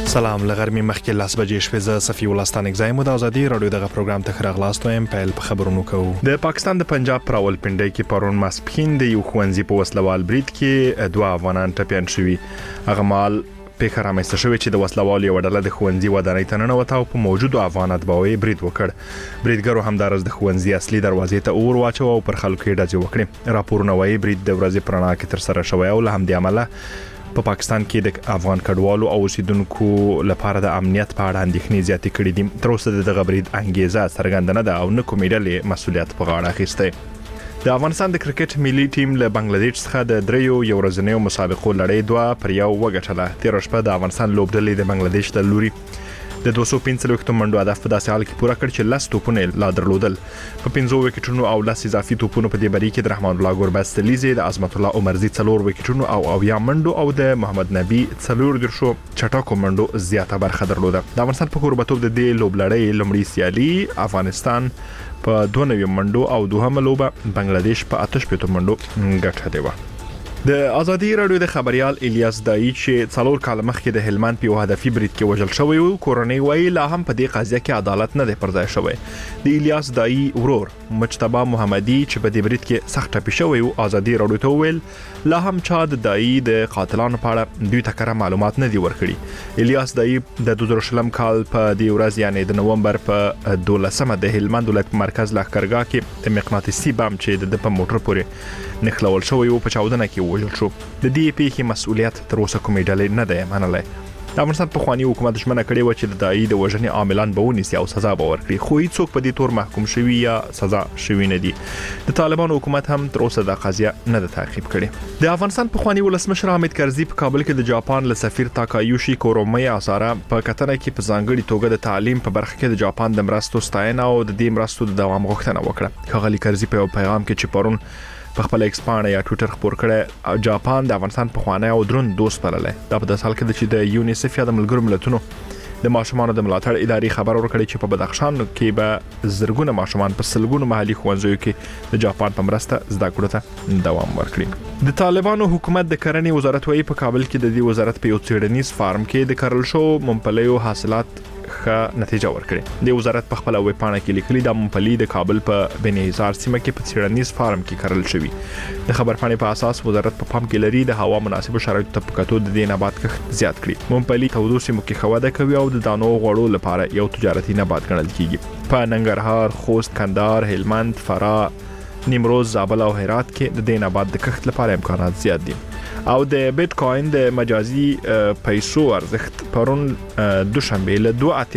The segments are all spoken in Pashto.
سلام لغرمې مخکې لاس بجې شپې ز صفي ولستان اگزایم د ازادي رادیو دغه پروګرام ته خراغلاستو ایم پیل په خبرونو کوو. د پاکستان د پنجاب راولپنډي کې پرون ماسپخین د یو ښوونځي په وسلوال برید کې دوه افغانان ټپيان شوي. هغه مال په خرامسته شوی چې د وسلوال یو ډله د ښوونځي ودانۍ ته ننوته او په موجودو افغان اتباعي برید وکړ. بریدګرو همدارس د ښوونځي اصلي دروازې ته اور واچو او پر خلکو یې ډزې وکړې. راپورونه وايي برید د ورځې پرنا کې تر سره شوی او له همدې عمله په پاکستان کې د افغان کډوالو او اوسیدونکو لپاره د امنیت په اړه اندېښنې زیاتې کړې دي. تر اوسه د برید انګیزه څرګنده نه ده او نه کومې ډلې مسؤلیت په غاړه اخیستی. د افغانستان د کرکټ ملي ټیم له بنگلاديش څخه د دریو یو ورځنیو مسابقو لړۍ 2 پر 1 وګټله. تیر شپه د افغانستان لوبډلې د بنگلاديش د لوري د 245 منډو هدف په داسې حال کې پوره کړ چې 10 توپونه لا درلودل. په 15 وکټونو او 10 اضافي توپونو په دې بری کې د رحمان الله ګوربستلیزي، د عظمت الله عمرزي 4 وکټونو او یا منډو او د محمد نبی 4 درشو چټاکو منډو زیاته برخه درلوده. د افغانستان په کوربتوب د دې لوبلړۍ لومړی سیالي افغانستان په 92 منډو او دوهمه لوبه بنگلاديش په 88 منډو ګټلې و. د ازادي رادیو د خبريال الیاس دای چې 4 کال مخکې د هلمند په هدفي برید کې وژل شوی او کورنۍ وایي لا هم په دې قضیه کې عدالت نه دی پرځای شوی. د الیاس دای ورور مجتبی محمدي چې په دې برید کې سخت ټپي شوی او ازادي رادیو ته ویل لا هم چا د دای د قاتلانو په اړه دوی تکره معلومات نه دی ورکړي. الیاس دای د 2000 کال په دې ورځ یعنی د نومبر په 12مه د هلمند ولایت مرکز لښکرګاه کې د مقناطیسي بم چې د په موټر پورې نخلول شوی او په چاودنه کې وژل شو. د دې پیښې مسؤلیت تر اوسه کومې ډلې نه دی منلای. د افغانستان په خواني حکومت ژمنه کړې و چې د دای د وژنې عاملان به ونیسي او سزا به ورکړي، خو هیڅوک په دې تور محکوم شوی یا سزا شوی نه دي. د طالبانو حکومت هم تر اوسه د قضیه نه ده تعقیب کړې. د افغانستان په خواني ولسمشر حامد کرزي په کابل کې د جاپان له سفیر تاکایوشي کورومي اساره په کتنه کې په ځانګړي توګه د تعلیم په برخه کې د جاپان د مرستو ستاینه او د دې مرستو د دوام غوښتنه وکړه. ښاغلي کرزي په پیغام کې چې پرون په خپل ایکسپانډ یا ټوئیټر خبر کړه جاپان د افغانستان په خوانه او درون دوست بللای. دا په داسې حال کې چې د یونیسف یا د ملګرو ملتونو د ماشومانو د ملاتړ ادارې خبر ورکړي چې په بدخشان کې به زرګونه ماشومان په سلګونو محلي ښوونځیو کې د جاپان په مرسته زده کړو ته دوام ورکړي. د طالبانو حکومت د کرنې وزارت وايي په کابل کې د دې وزارت په یو څېړنیز فارم کې د کرل شو ممپلیو حاصلات ښه نتیجه ورکړي. د وزارت په خپل ویبپاڼه کې لیکلي د ممپلی د کابل په بنیزار سیمه کې په څېړنیز فارم کې کرل شوی. د خبرپاڼې په اساس وزارت په پام کې لري د هوا مناسب شرایطو ته په کتو د دې نبات کښت زیات کړي. ممپلی تودو سیمو کې خوده کوي او د دانو غوړو لپاره یو تجارتي نبات ګڼل کیږي. په ننګرهار، خوست، کندهار، هلمند، فراه، نیمروز، زابل او هرات کې د دې نبات د کښت لپاره امکانات زیات دي. او د بیت کوین د مجازي پیسو ارزښت پرون دوشنبه له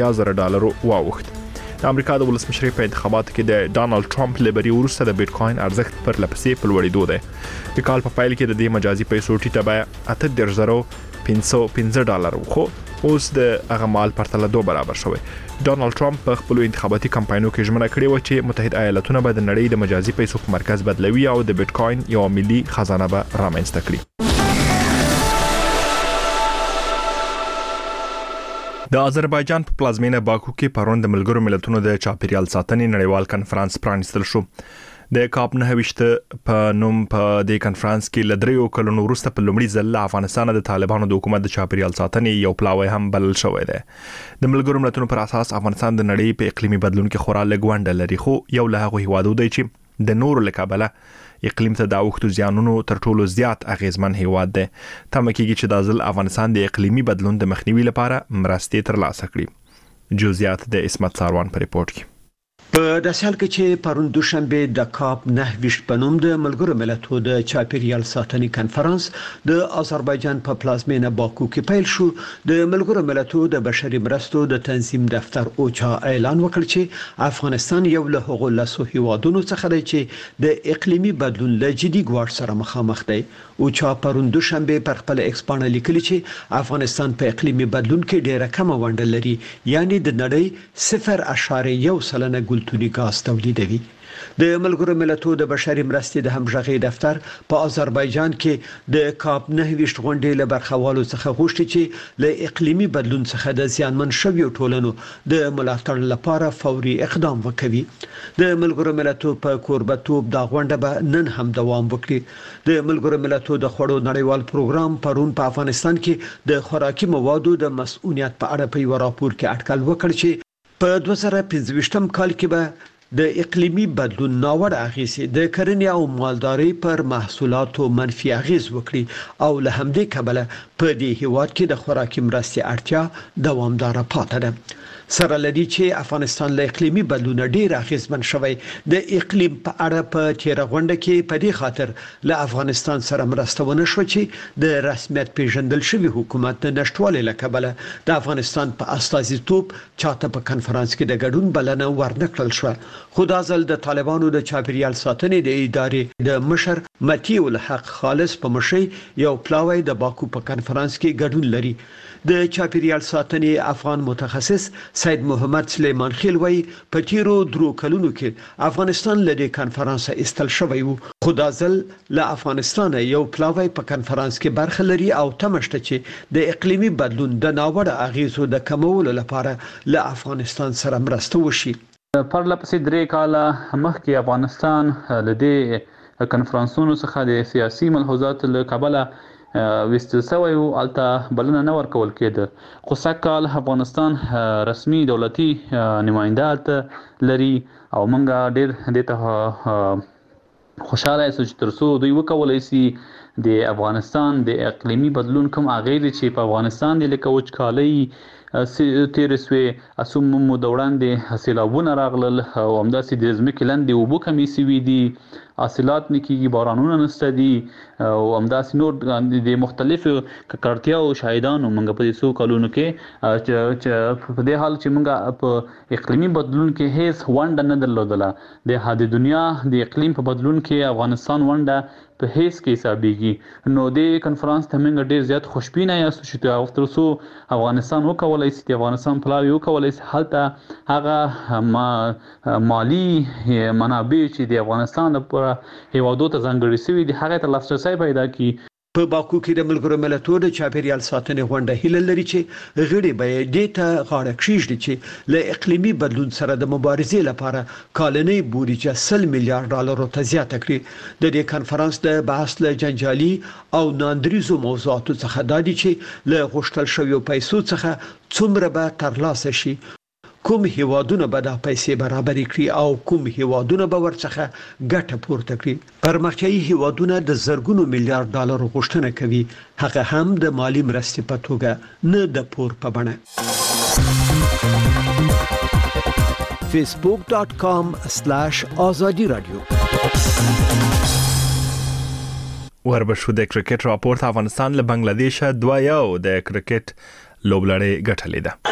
$2.8 واوښت. د امریکا د ولسمشر په انتخاباتو کې د ډانلډ ټرمپ لبري ورسته د بیت کوین ارزښت پر لپسې په لوړېدو دی. د کال په پایل کې د دې مجازي پیسو ټیټه بیه $8.515 خو اوس د هغه مال پرتله 2 برابر شوی. ډانلډ ټرمپ په خپل انتخاباتي کمپاینونو کې ژمنه کړې و چې متحده ایالاتونه به د نړۍ د مجازي پیسو په مرکز بدلوي او د بیت کوین یو ملي خزانه به رامنځته کړي. د آذربایجان په پلازمینه باکو کې پرون د ملګرو ملتونو د چاپیریال ساتنې نړیوال کنفرانس پرانیستل شو. د کاپ 9 په نوم په دې کنفرانس کې ل 3 کلونو وروسته په لومړي ځل افغانستان د طالبانو د حکومت د چاپیریال ساتنې یو پلاوی هم بلل شوی دی. د ملګرو ملتونو پر اساس افغانستان د نړۍ په اقلیمي بدلون کې خورا لږ ونډه لري، خو یو له هغه هیوادو دی چې د نورو لکابله اقلیم ته د اوښتو زیانونو تر ټولو زیات اغیزمن هیواد دی. تمه کېږي چې د ځل افغانستان د اقلیمي بدلون د مخنیوي لپاره مرستې ترلاسه کړي. جزئیات د اسمت ساروان په ریپورت کې. په داسې حال کې چې پرون دوشنبه د کاپ 9 په نوم د ملګرو ملتونو د چاپیریال ساتنې کنفرانس د آذربایجان په پلازمینه باکو کې پیل شو، د ملګرو ملتونو د بشري مرستو د تنظیم دفتر اوچا اعلان وکړ چې افغانستان یو له هغو لسو هیوادونو څخه دی چې د اقلیمي بدلون له جدي ګواښ سره مخامخ دی. اوچا پرون دوشنبه پر خپل ایکسپانډ لیکلي چې افغانستان په اقلیمي بدلون کې ډیره کم ونډه لري، یعنی د نړۍ 0.1% ګلتوني غاز تولیدوي. د ملګرو ملتونو د بشري مرستې د همغږي دفتر په آذربایجان کې د کاپ 9 غونډې له برخوالو څخه غوښتي چې له اقلیمي بدلون څخه د زیانمن شویو ټولنو د ملاتړ لپاره فوري اقدام وکړي. د ملګرو ملتونو په کوربتوب دا غونډه به نن هم دوام وکړي. د ملګرو ملتونو د خوړو نړیوال پروګرام پرون په افغانستان کې د خوراکي موادو د مسؤلیت په اړه په یو راپور کې اټکل وکړ چې په 2025م کال کې به د اقلیمي بدلون ناوړه اغیزې د کرنې او مالدارۍ پر محصولاتو منفي اغیز وکړي او له همدې کبله په دې هیواد کې د خوراکي مرستې اړتیا دوامدار پاتې ده. سره لدی چې افغانستان له اقلیمي بدلون ډیر اغیزمن شوی. د اقلیم په اړه په تیر غونډه کې په دې خاطر له افغانستان سره مرسته ونه شو چې د رسمیت پیژندل شوی حکومت د نشټوالي لکبله د افغانستان په استازیتوب چاته په کنفرانس کې د ګډون بلنه ورنکړل شو. خو دا ځل د طالبانو د چاپیریال ساتنې د ادارې د مشر متیع الحق خالص په مشرۍ یو پلاوی د باکو په کنفرانس کې ګډون لري. د چاپیریال ساتنې افغان متخصص سید محمد سلیمان خیل وایي په تیرو درو کلونو کې افغانستان له دې کنفرانس ایستل شوی وو. خو دا ځل له افغانستان یو پلاوی په کنفرانس کې برخه لري او تمشته چې د اقلیمي بدلون د ناوړه اغیزو د کمولو لپاره له افغانستان سره مرسته وشي. پرلپسې 3 کاله مخکې افغانستان له دې کنفرانسونو څخه د سیاسي ملحوظات له کبله وستل شوی او الته بلنه نه ورکول کېده. خو سږکال افغانستان رسمي دولتي نمائندات لري او موږ ډیر د ته خوشاله یو چې ترڅو دوی وکولای شي د افغانستان د اقلیمي بدلون کوم اغیزې چې په افغانستان د لکه وچکالۍ تیر سوی اسوم مو د وړاندې سیلابونه راغلل او همداسې د ځمکې لاندې اوبه کمې سوي دي، حاصلات نه کېږي، بارانونه نشته دي او همداسې نور د مختلفو ککړتیاو شاهدانو موږ په دې څو کلونو کې چې په دې حال چې موږ په اقلیمي بدلون کې هیڅ ونډه نه درلودله. د دنیا د اقلیم په بدلون کې افغانستان ونډه په هیڅ کې حسابېږي. نو د کنفرانس ته موږ ډېر زیات خوشبینه یاستو چې تر څو افغانستان وکولای شي د افغانستان پلاوی وکولای شي هلته هغه مالی منابع چې د افغانستان لپاره هیوادو ته ځانګړي شوي دي هغه ته لاسرسی پیدا کړي. په باکو کې د ملګرو ملتونو د چاپیریال ساتنې غونډه هیله لري چې غړي به دې ته غاړه کېږدي چې له اقلیمي بدلون سره د مبارزې لپاره کالنۍ بودیجه $100 میلیارډ ته زیاته کړي. د دې کنفرانس د بحث له جنجالي او ناندریزو موضوعاتو څخه دا دي چې له غوښتل شویو پیسو څخه څومره به ترلاسه شي، کوم هیوادونه به دا پیسې برابرې کړي او کوم هیوادونه به ورڅخه ګټه پورته کړي. پرمختیایي هیوادونه د زرګونو میلیارډ ډالر غوښتنه کوي، هغه هم د مالی مرستې په توګه نه د پور په بڼه. facebook.com/azadi radio وربشو د کرکټ راپورت افغانستان له بنگلاديش 2-1 د کرکټ لوبلړۍ ګټلې ده.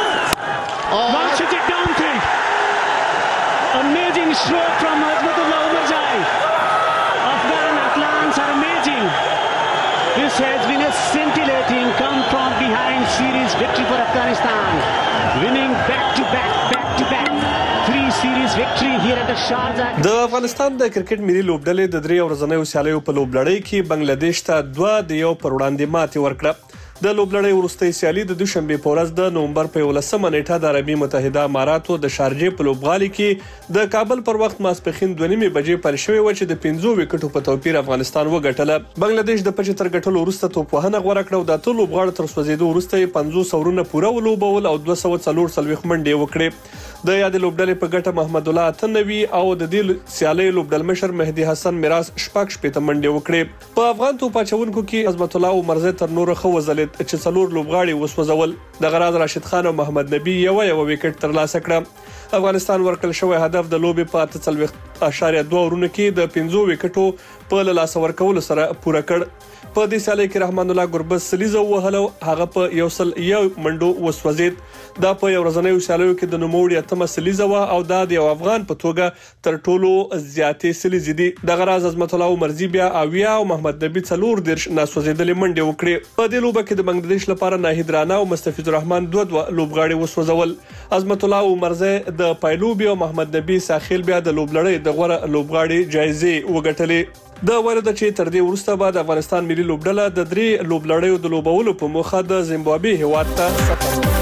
Amazing stroke from Azmatullah Umarzai. Afghan Atlants are amazing. This has been a scintillating come from behind series victory for Afghanistan. Winning back to back 3 series victory here at the Sharjah. د افغانستان د کرکټ ملي لوبډلې د 3 ورځنیو سیالیو په لوبلړۍ کې بنگلاديش ته 2-1 پر وړاندې ماتې ورکړه. د لوبلړۍ وروستۍ سیالي د دوشنبه په ورځ د نومبر په 11مه نیټه د عربي متحده اماراتو د شارجې په لوبغالي کې د کابل پر وخت ماسپښین 2:30 بجې پیل شوې و چې د 5 وکټو په توپیر افغانستان وګټله. بنگلاديش د 75 ګټلو وروسته توپ وهنه غوړه کړه او د ټول لوبغاړو تر سوځېدو وروسته 50 اورونه پوره ولوبول او 240 منډې وکړې. د یاد لوبډلې په ګټه محمد الله اتنوي او د دې سیالي لوبډل مشر مهدي حسن میراث شپږ منډې وکړې. په افغان توپ اچونکو کې عظمت الله عمرزه تر نور خو وزلید چې څلور لوبغاړي وسوځول. د غراض راشد خان او محمد نبی یو وکټ ترلاسه کړ. افغانستان ورکړل شوی هدف د لوبې په 8.2 اورونو کې د 5 وکټو په لاس ورکول سره پوره کړ. په دې سالي کې رحمان الله ګربز سلیزو وهلو هغه په 101 منډو وسوځید. دا په یو ورځنیو سالیو کې د نوموړي اتمه سلیزه و او دا د یو افغان په توګه تر ټولو زیاتې سلیزې دي. د غراز عظمت الله مرزي بیا اویا او محمد نبی څلور درش ناسوځیدلې منډې وکړې. په دې لوبه کې د بنگلاديش لپاره ناهید رانا او مستفیض الرحمن دوه لوبغاړي وسوځول. عظمت الله مرزي د پایلوبي او محمد نبی ساحل بیا د لوبلړۍ د غوړه لوبغاړي جایزه وګټلې. د ورده چې تر دې وروسته بعد افغانستان ملي لوبډله د 3 لوبلړیو د لوبولو په موخه د زیمبابوې هیواد ته سفر.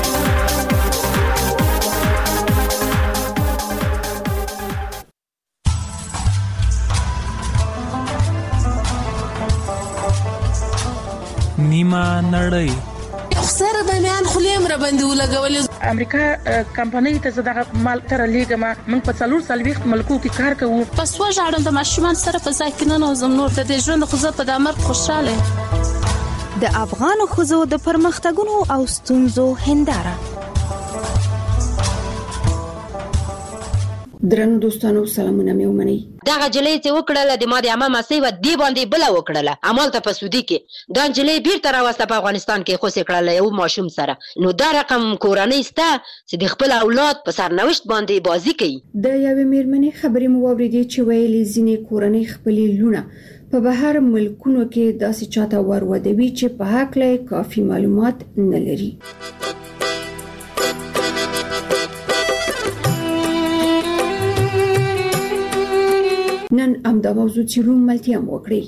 نیمه نړۍ سره د میان خلیم را باندې ولګولې. امریکا کمپنۍ ته زړه مال تر لیګه من په 440 ملکو کې کار کوو. پس وژاړم د ماشومان سره په ځای کې نه نوزم نور د ژوند خو زه په دمر خوشاله. د افغان خوځو د پرمختګونو او ستونزو هنداره. درنو دوستانو سلامونه مې ومنئ. دغه جلې چې وکړله د ما د عمه مسۍ و دی باندې بل وکړله عمل ته په سودی کې دا جلې بیرته راوسته په افغانستان کې خو سې کړله یو ماشوم سره. نو دا رقم کورنۍ سته چې د خپل اولاد په سرنوشت باندې بازی کوي. د یوې میرمنې خبرې مو واورېدې چې ویلي ځینې کورنۍ خپلې لونه په بهر ملکونو کې داسې چاته ورودوي چې په هکله کافي معلومات نه لري. نن امدا موضوع چې روم ملتیا وکړي.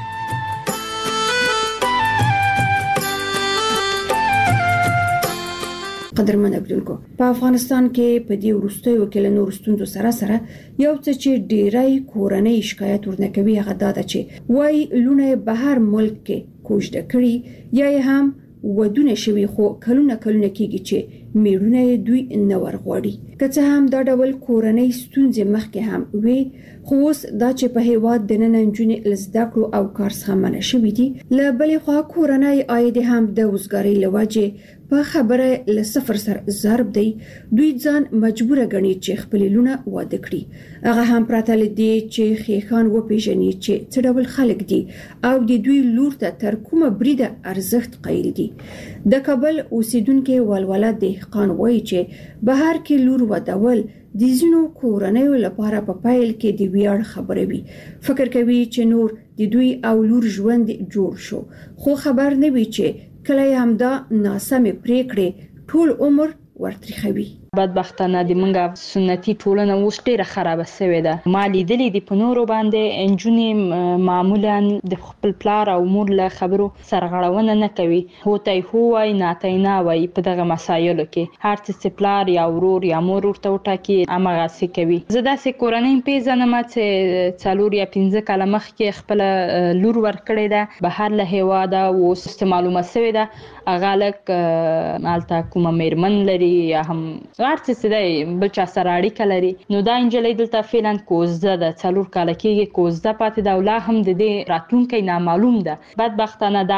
قدرمن اوریدونکو په افغانستان کې په دې وروستیو کې له نورو ستونزو سره یو څه چې ډیری کورنۍ شکایت ورنکوي هغه دا ده چې وای لونه بهر ملک کې کوژده کړي یا هم ودونه شوي خو کلونه کېږي چې میړونه دوی نه ورغواړي. که څه هم دا ډول کورنۍ ستونزې مخکې هم وي خو اوس دا چې په هیواد د نن نجونې زده کړو او کار څخه منع شوي دي. له بلې خوا کورنۍ عاید هم د وزګارۍ له وجې په خبره له صفر سره ضرب دی. دوی ځان مجبور ګڼي چې خپل لونه واده کړي. هغه هم پراته لدی چې خېخان وپیژني چې څه ډول خلک دي او د دوی لور ته تر کومه بریده ارزښت قایل دي. د کابل اوسیدونکو ولوله دهقان وایي چې بهر کې لور ودول د ځینو کورنیو لپاره په پایل کې د ویاړ خبره وي. فکر کوي چې نور د دوی او لور ژوند جوړ شو خو خبر نه وي چې کله هم دا ناسمه پریکړه ټول عمر ورتريخوي. بدبختانه د منګه سنتي ټولنه اوس ډیره خراب شوې ده. ما لیدلې د پنورو باندې انجونې معمولا د خپل پلار او مور له خبرو سرغړونه نه کوي. هوتای هوای ناتای نه وای په دغه مسایلو کې هر څه پلار یا ورور یا مور ورته وټاکي امغه سي کوي. زه داسې کورنۍ پیژنم چې 4 یا 15 کاله مخکې خپل لور ورکړې ده بهر له هواده او معلومه شوې ده اغالک مالته کومه میرمن لري یا هم ارڅ سده بل چا سره اړیکه لري. نو دا انجلۍ دلته فعلا کوزده ده 4 کاله کېږي کوزده پاتې ده او لا هم د دې راتلونکي نامعلوم ده. بدبختانه دا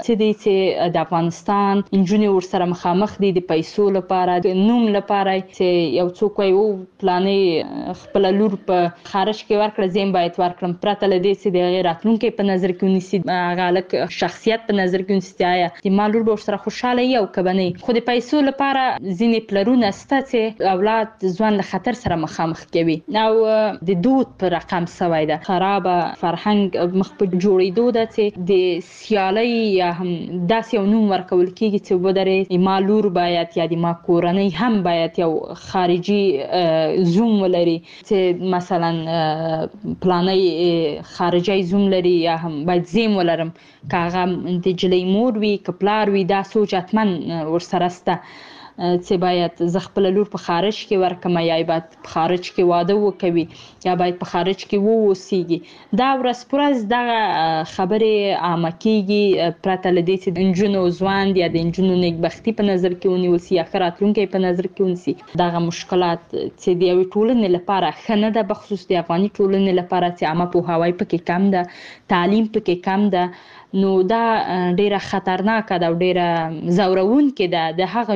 چې د افغانستان انجونې ورسره مخامخ دي د پیسو لپاره د نوم لپاره چې یو څوک یو پلانې خپل لور په خارج کې ورکړه زم باید ورکړم پرته لدی چې د راتلونکي په نظر کې ونیسي غالک شخصیت په نظر کې ونیسي آیا د مالور به سره خوشاله یو کبني خو د پیسو لپاره ځینې پلرونه چې اولاد ځوان له خطر سره مخامخ کوي او د دود پر رقم سوي ده. خراب فرهنګ مخ په جوړېدو ده چې د سیالي یا هم داسې نوم ورکول کېږي چې ودرې ما لور باید یا د ما کورنۍ هم باید یو خارجي زوم ولري چې مثلا پلانې خارجي زوم لري یا هم باید زم ولرم کاغه د جلې مور وی کپلار وی دا سوچ اتمن ورسره سته چې باید ز خپل لور په خارج کې ورکم یا باید په خارج کې واده وکوي یا باید په خارج کې ووسیږي. دا ورسپورز دغه خبره عامه کیږي پرته لدې چې د انجونو ځوان یا د انجونو نیکبختي په نظر کې ونیول سي یا راتلونکي په نظر کې ونیسي. دغه مشکلات چې د یو ټولنې لپاره خنه ده بخصوص د افغاني ټولنې لپاره چې عامه پوهاوی پکې کم ده تعلیم پکې کم ده. نو دا ډیره خطرناک ده او ډیره زورون کې ده د هغه انجونو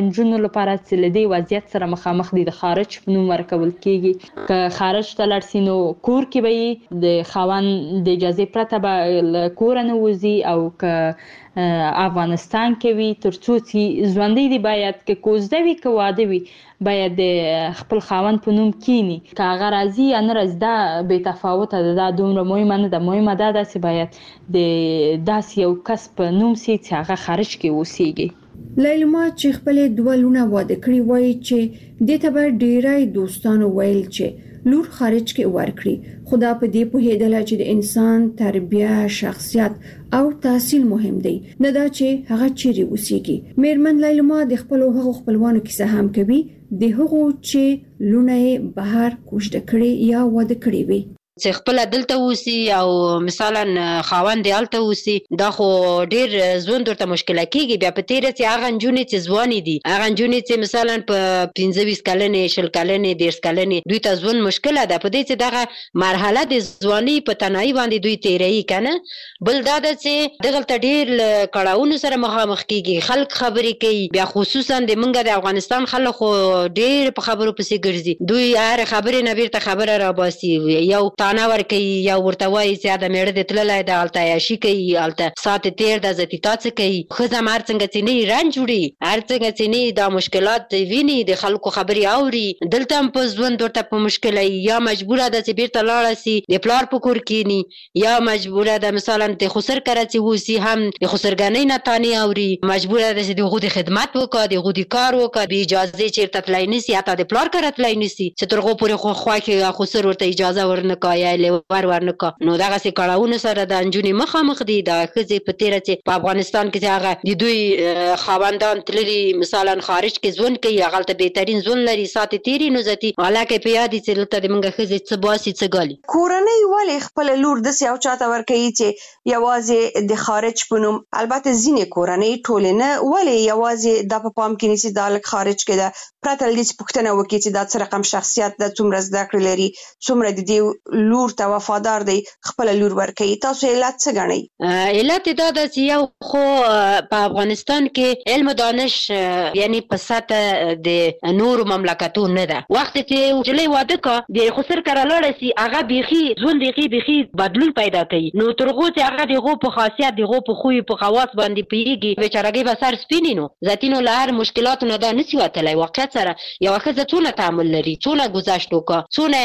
لپاره چې له دې وضعیت سره مخامخ دي د خارج په نوم ورکول کیږي که خارج ته لاړ سي نو کور کې به د خاوند د اجازه پرته به له کور نه وځي او که افغانستان کې وي ترڅو چې ژوندۍ دي باید که کوزده وي که واده وي باید د خپل خاوند په نوم کینی که هغه راځي یا نه راځي دا بې تفاوته ده دا دومره مهمه نه ده مهمه دا ده چې باید د داسې یو کس په نوم سي چې هغه خارج کې اوسیږي لیلما چې خپل دوه لونه واده کړی وایي چې دې ته به ډیری دوستانو ویل چې لور خارج کې ورکړي خدا په دې پوهېدله چې د انسان تربیه شخصیت او تحصیل مهم دی نه دا چې هغه چیرې اوسېږي میرمن لیلما د خپل هغو خپلوانو کیسه هم کوي د هغو چې لونه بهر کوشش کړي یا واده کړي وي چې خپل دلته اوسي او مثلا خاوند دلته اوسي دا خو ډیر ژوند ورته مشکله کیږي بیا په تیره چې هغه نجونې چې ځواني دي هغه نجونې چې مثلا په 15 کلنې 20 کلنې 30 کلنې دوی ته ژوند مشکله ده په دې چې دغه مرحله د ځواني په تنهایی باندې دوی تیري کنه بل دا ده چې دغه ډیر کړهونو سره مخامخ کیږي خلک خبرې کوي بیا خصوصا د منګه د افغانستان خلک خو ډیر په خبرو پسې ګرځي دوی هر خبرې نه بیرته خبره را باسي یو تانا ور کوي یا ورته وایي چې دا میړه د تللای د الته عیاشي کوي الته سات تیر د زتی تاسو کوي خزه مار څنګه چې نه رنج وړي هر څنګه چې نه دا مشکلات ویني د خلکو خبري اوري دلته هم په ژوند ورته په مشکله یا مجبوره ده چې بیرته لاړه سي د پلار په کور کینی یا مجبوره ده مثلا د خسر کراچي وسی هم د خسرګنۍ نه تانی اوري مجبوره ده چې دغه خدمت وکړي دغه کار وکړي به اجازه چیرته تلای نسی حتی د پلار کار تلای نسی چې ترغه پورې خو کې خسر ورته اجازه ورنکای ورنکا نو دغه سي کړهونه سره د انجونې مخامخ دي د خزې په تیره چې په افغانستان کې هغه د دوی خاوندان تللي مثلا خارج کې ژوند کوي هغه ته بهترین ژوند لري سات تیری نو ځتي حالکه په یاد چې لته د منګه خزې څه باسي څه ګالي کورنۍ ولې خپل لور د سیاو چاته ور کوي چې یوازې د خارج پونم البته ځینې کورنۍ ټول نه ولې یوازې د په پام کې نيسي د خارج کې ده پرته لدې پښتنه وکړي چې د څه رقم شخصیت د څومره زده کړې لري څومره د دې لور ته وفادار دی خپل لور ورکوي تاسو علت څه ګڼئ علت دا ده چې یو خو په افغانستان کې علم دانش یعنی په سطح د نور مملکتونو نه ده وخت چې جلې واده کا د خسر کړه لاړ سي هغه بيخي ژوند بيخي بدلون پیدا کوي نو ترغه چې هغه دغه په خاصیت دغه په خوې په خواص باندې پیږي بیچارهګي به سر سپینینو ذاتینو لهر مشکلاتونه ده نسی وتلای واقعیت سره یو ښځه څونه تعامل لري څونه گذشت وکړه څونه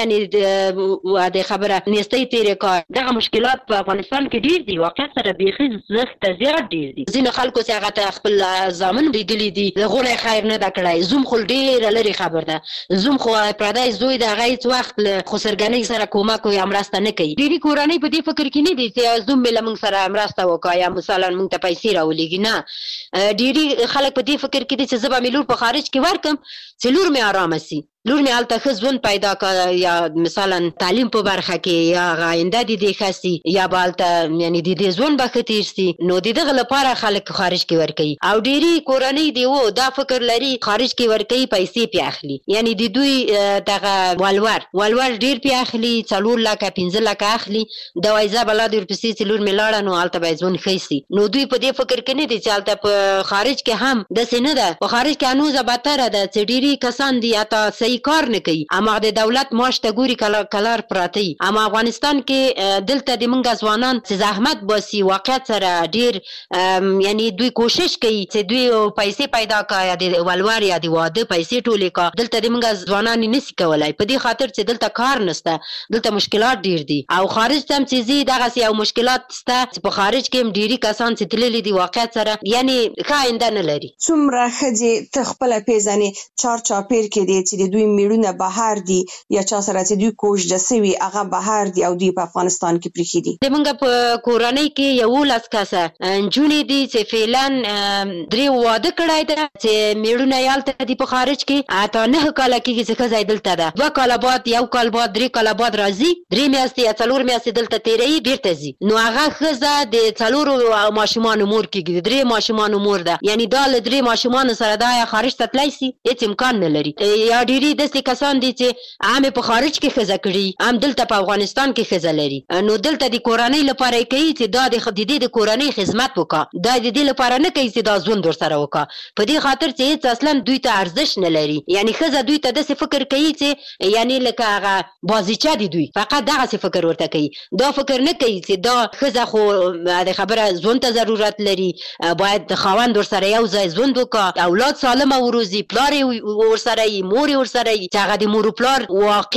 یعنی د خبره نيستي تیرې کا دغه مشکلات په افغانستان کې ډیر دي واقعیت سره بيخي زښت زیات ډیر دي ځینې خلکو چې هغه ته خپل ځامن لیدلې دي غوړې خیر نه دا کړای زوم خل ډیر لري خبر ده زوم خو پردای زوی د غیت وخت خسرګنۍ سره کومک کوي امرسته نه کوي ډیری کورنۍ په دې فکر کې نه دي چې زوم بل موږ سره امرسته وکایا مثلا موږ ته پیسې راولېږي نه ډیری خلک په دې فکر کې دي چې زبا ملور په خارج کې ورکم چې لور مې آرام سي لور مې الته خزون پیدا کړ یا مثلا تعلیم په برخه کې یا غاینده دي خاصي یا بالته یعنی د ځون بختیر سي نو دغه لپاره خلک خارج کې ورکي او ډيري کورنۍ دی وو دا فکر لري خارج کې ورکي پیسې پیاخلي یعنی د دوی دغه والور ډیر پیاخلي 4 لک 15 لک اخلي د وایزه بلاد ورپسې چې لور مې لاړه نو الته به ځون خيسي نو دوی په دې فکر کې نه دي چې الته په خارج کې هم د سینه ده په خارج کې انوزه باتره ده چې ډيري کسان دي اته صحیح کار نه کوي اما د دولت معاش ته ګوري کلار پراتی اما افغانستان کې دلته د منګه ځوانان چې زحمت باسي واقعیت سره ډیر یعنی دوی کوشش کوي چې دوی پیسې پیدا کړي د ولور یا د واده پیسې ټولې کا دلته د منګه ځوانان نشي کولای په دې خاطر چې دلته کار نشته دلته مشکلات ډیر دي او خارج تم چې زی دغه یو مشکلات شته په خارج کې ډیری کسان چې تللي دي واقعیت سره یعنی خاینده نه لري څومره خځې تخپل پیژنې چار چاپیر کې دي چې دوی میړونه بهر دي یا چا سره چې دوی کوشش دسوي هغه بهر دي او دوی په افغانستان کې پریخي دي د منګه په کورنۍ کې یو لاس کاسه جونې دي چې فعلن درې واده کړای ده چې میړونه یالته دي په خارج کې اته نه کال کې چې ځای دلته ده 2 کال بعد یو کال بعد 3 کال بعد راځي 3 میاشتې یا 4 میاشتې دلته تیري بیرته زی نو هغه خزه د 4 ماشومان مور کې 3 ماشومان مور ده یعنی دا ل 3 ماشومان سره دا خارج ته تلای سي هیڅ امکان نه لري یا ډيري داسې کسان دي چې عام په خارج کې ښځه کړي عام دلته په افغانستان کې ښځه لري نو دلته د کورنۍ لپاره کوي چې دا د دې د کورنۍ خدمت وکړه دا د دې لپاره نه کوي چې دا ژوند ورسره وکړه په دې خاطر چې هیڅ اصلا دوی ته ارزښت نه لري یعنی ښځه دوی ته داسې فکر کوي چې یعنی لکه هغه بازیچه دي دوی فقط دغسې فکر ورته کوي دا فکر نه کوي چې دا ښځه خو د خبره ژوند ته ضرورت لري باید د خاوند ورسره یو ځای ژوند وکړه اولاد سالمه وروزي پلار یې ورسره وي مور یې ورسره وي چې هغه د مور و پلار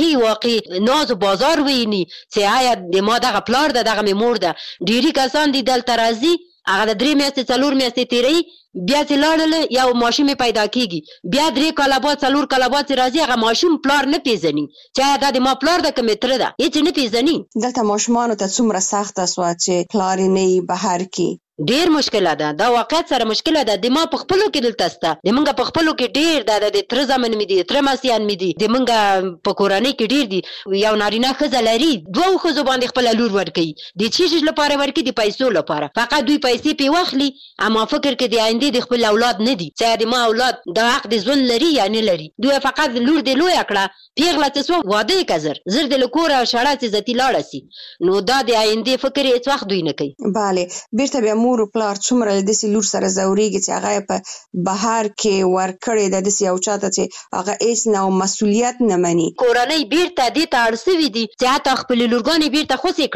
واقعي ناز و بازار ویني چې آیا د ما دغه پلار ده دغه مې مور ده ډېري کسان دي دلته راځي هغه د 3 میاشتې 4 میاشتې تیروي بیا چې لاړل یو ماشوم پیدا کیږي بیا 3 کاله بعد 4 کاله بعد راځي هغه ماشوم پلار نه پیژني چې دا د ما پلار د کومه تر ده هیڅ نه پیژني دلته ماشومان ته څومره سخت اسوا چې پلار نه بهر کی ډیر مشکله ده دا واقعیت سره مشکله ده د ما په خپلو کې دلته سته د منګه په خپلو کې ډیر د تر زمن مې دي تر ماسیان مې دي د منګه په کورنۍ کې ډیر دي یو نارینه ښځه لري دوه ښځو باندې خپل لور ورکوي د چیز لپاره ورکوي د پیسو لپاره فقط دوی پیسې پې واخلي اما فکر کې د آینده د خپل اولاد نه دي چې د ما اولاد د حق د ژوند لري یا نه لري دوی فقط لور د لوی کړه پیغله څه واده کزر زر د لکور او شړه چې زتی لاړه سي نو دا د آینده فکر هیڅ وخت دوی نه کوي bale بیرته بیا مور او پلار څومره د دې لور سره زوريږي چې هغه په بهر کې ورکړې د دې یو چاته چې هغه هیڅ نه مسؤلیت نه مني کورنۍ بیرته دې ته اړسوي دي چې حتی خپل لورګانې بیرته خوسې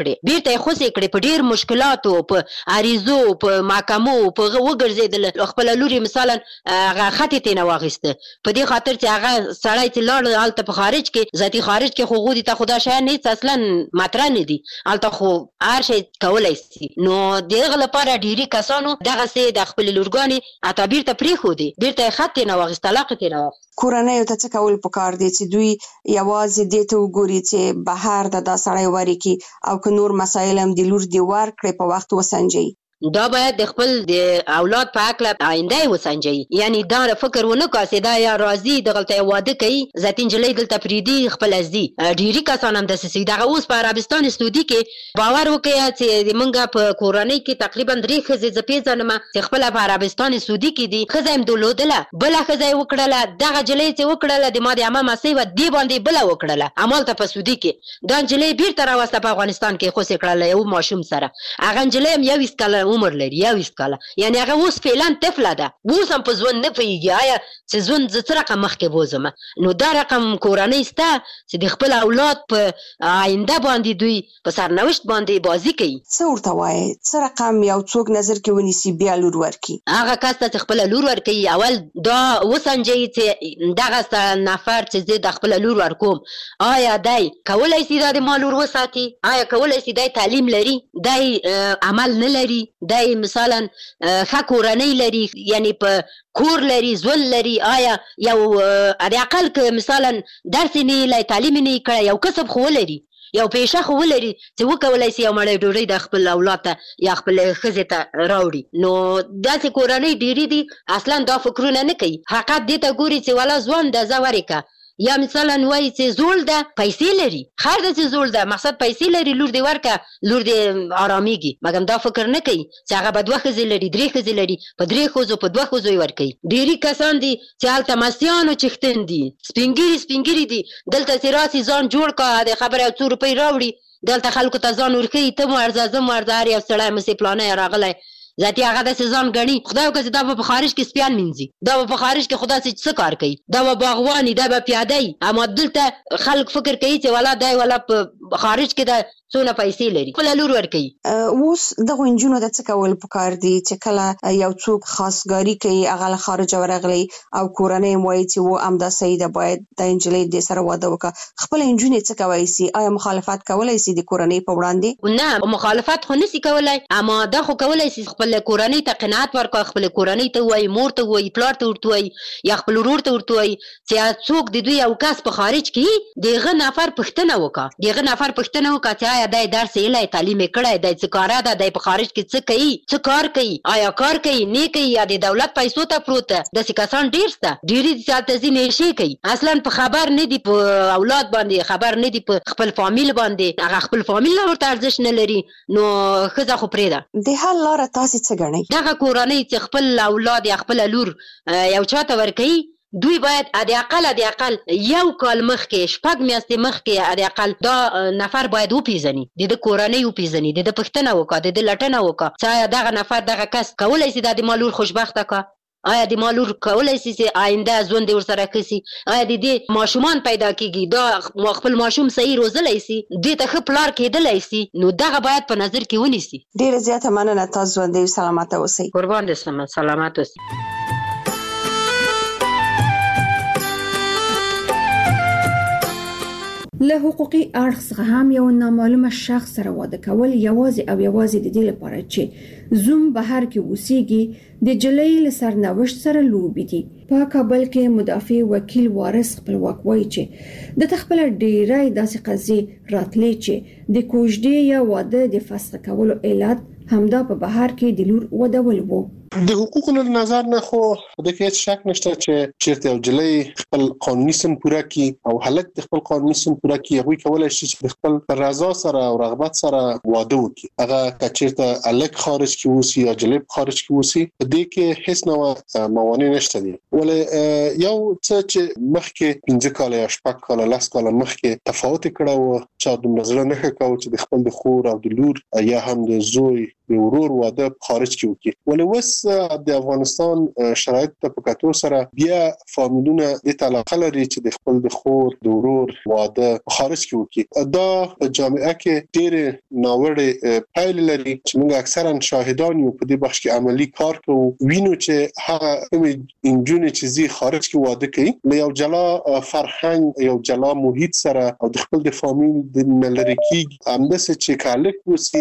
کړي په ډیر مشکلاتو په عریضو په محکمو په وګرځېدل خپل لوري مثلا هغه خطې ته نه واغسته په دې خاطر چې هغه سړی چې لاړ هلته په خارج کې ذاتي خارج کې خو غوډي ته خدا شای نه اصلا مطرح نه دي هلته خو هر شي کولای شي نو دغه لپاره ډیری کسانو دغه سي د خپل لورګانې اته بیرته پریخودي بیرته خطې نه واغسته علاقه نه کورنۍ ته څه کول پکار دي چې دوی یوازې دې ته وګوري چې بهر د سړی وری کی او که نور مسایل هم د لور دی ور کړې په وخت وسنجي دا باید د خپل د اولاد په حق له آینده وسنجي یعنی دا فکر ونه کاسي دا یا راضي د غلطه واده کوي ذاتین جلې دلته پریدي خپل ازدي ډيري کسان هم د سسي دغه اوس په عربستان استودي کې باور وکړي چې د منګه په کورنۍ کې تقریبا 3 خزې زپېځنم چې خپل په عربستان استودي کې دي خزایم دولودله بل خزای وکړله دغه جلې چې وکړله د ما د امام مسیح و دی باندې بل وکړله عمل ته په استودي کې دا جلې بیرته راوسته په افغانستان کې خو سې کړله یو ماشوم سره هغه جلې یو وسکله عمر لري یا وسکاله یعنی هغه اوس فعلا طفله ده اوس هم په ژوند نه پوهېږي آیا چې ژوند زه څه رقم مخکې بوځم نو دا رقم کورنۍ سته چې د خپل اولاد په آینده باندې دوی په سرنوشت باندې بازي کوي څه ورته وایي څه رقم یو څوک نظر کې ونیسي بیا لور ورکي هغه کس ته چې خپل لور ورکوي اول دا وسنجوي چې دغه نفر چې زه د خپل لور ورکوم آیا دی کولی شي دا د ما لور وساتي آیا کولی شي دی تعلیم لري دی عمل نه لري دی مثلا ښه کورنۍ لري یعنی په کور لري ژوند لري آیا یو د عقل که مثلا درس نه لای تعلیم نه کړی یو کسب خو لري یو پیشه خو ولري چې وکولای شي یو مړی ډوډۍ د خپل اولاد ته یا خپل ښځې ته راوړي نو داسې کورنۍ ډېرې دي اصلا دا فکرونه نه کوي حقیقت دې ته ګوري چې والا ځوان ده زه ورکه یا مثلا وایي چې زول ده پیسې لري خیر ده چې زول ده مقصد پیسې لري لور دې ورکه لور دې آرامیږي مګر دا فکر نه کوي چې هغه به 2 ښځې لري 3 ښځې لري په 3 ښځو په 2 ښځو یې ورکوي ډېري کسان دي چې هلته مستیانو چښتن دي سپین ګیري دي دلته چې راسي ځان جوړ کړه د خبره 2 روپۍ راوړي دلته خلکو ته ځان ورښیي ته مو ارزه زه مو ارزه هر یو سړی مسې پلانی راغلی ذاتي هغه داسې ځان ګڼي خدای وکړه چې دا به په خارج کې سپیان مینځي دا به په خارج کې خو داسې څه کار کوي دا به باغواني دا به پیاده وي اما دلته خلک فکر کوي چې والا دی والا په خارج کې دا څونه پیسې لري خپل لور ورکوي اوس دغه نجونو ته څه کول پکار دي چې کله یو څوک خاصګاری کوي هغه له خارجه ورغلی او کورنۍ وایي چې و امدا سید باید د انجلۍ د سره واده وکړه خپل نجونې څه کوي سي آیا مخالفت کولای سي د کورنۍ په وړاندې نه مخالفت خو نسی کولای اما دا خو کولای سي خپل کورنۍ ته قناعت ورکړي خپل کورنۍ ته وایي مور ته وایي پلار ته ورته وایي یا خپل ورور ته ورته وایي چې څوک د دوی یو کس په خارج کې دغه نفر پښتنه وکړه دغه نفر پښتنه وکړه چې آیا د درس یې لای تعلیم کړی د څه کار ده د په خارج کې څه کوي څه کار کوي آیا کار کوي نه کوي یا د دولت پیسو ته پروت د کسان ډیر سته ډیری ځاته ځینې شي کوي اصلا په خبر نه دی په اولاد باندې خبر نه دی په خپل فامیل باندې هغه خپل فامیل له ورته ارزښت نه لري نو ښځه خو پرېږده د حل لاره تاسې څه ګڼئ دغه کورنۍ چې خپل اولاد یا خپل لور یو چاته ورکوي دوی باید د اقل یو کال مخکې 6 میاشتې مخکې د اقل دا نفر باید وپیژني، د کورنۍ وپیژني، د پښتنه وکړه، د لټنه وکړه چې دغه نفر دغه کس کولای شي د مالور خوشبخته کا، آیا د مالور کولای شي چې آینده ژوند ورسره کسي، آیا د دې ماشومان پیدا کیږي، دا خپل ماشوم صحیح روزلای شي، د ته خپلار کېدلای شي، نو دغه باید په نظر کې ونیسي. ډیره زیاته مننه، تاسو ژوند او سلامت اوسئ. قربان دې شم، سلامت اوسئ. له حقوقي اړخ څخه هم یو نامعلومه شخص سره واده کول یوازې د دې لپاره چې زوم بهر کې اوسېږي د جلۍ له سرنوشت سره لوبي دي. په کابل کې مدافع وکیل وارث خپلواک وایي چې د خپل ډیرای داسې قضیې راتلې چې د کوژدې یا واده د فسخ کولو علت همدا په بهر کې د لور ودول وو. د حقوقو له نظر نه خو د هیڅ شک نشته چې چیرته یو جلۍ خپل قانوني سن پوره کړي او هلک د خپل قانوني سن پوره کړي، هغه کولای شي چې خپل رضا سره او رغبت سره واده وکړي. هغه چیرته هلک خارج کې وسی یا جلۍ خارج کې وسی، په دې کې هیڅ نوع موانع نشته دي. ولې یو څه چې مخکې 15 کال یا 10 کال 10 کال مخکې تفاوت کړو چې د نظر نه کاوه چې د خپل د خور او د لور یا هم د زوی د ورور واده خارج کې وکړي. ولې وس د افغانستان شرایط په کتو سره بیا فامیلونه د علاقه لري چې د خپل د خور د ورور واده خارج کې وکړي. دا په جامعه کې ډېر ناوړه پایلې لري چې موږ اکثرا شاهدان یو په دې بخش کې عملی کار کوو، وینو چې هغه انجونې چې زی خارج کې واده کوي له یو جلا فرهنګ یو جلا محیط سره او د خپل د فامیل د ملری کې همداسې چې کالک وسی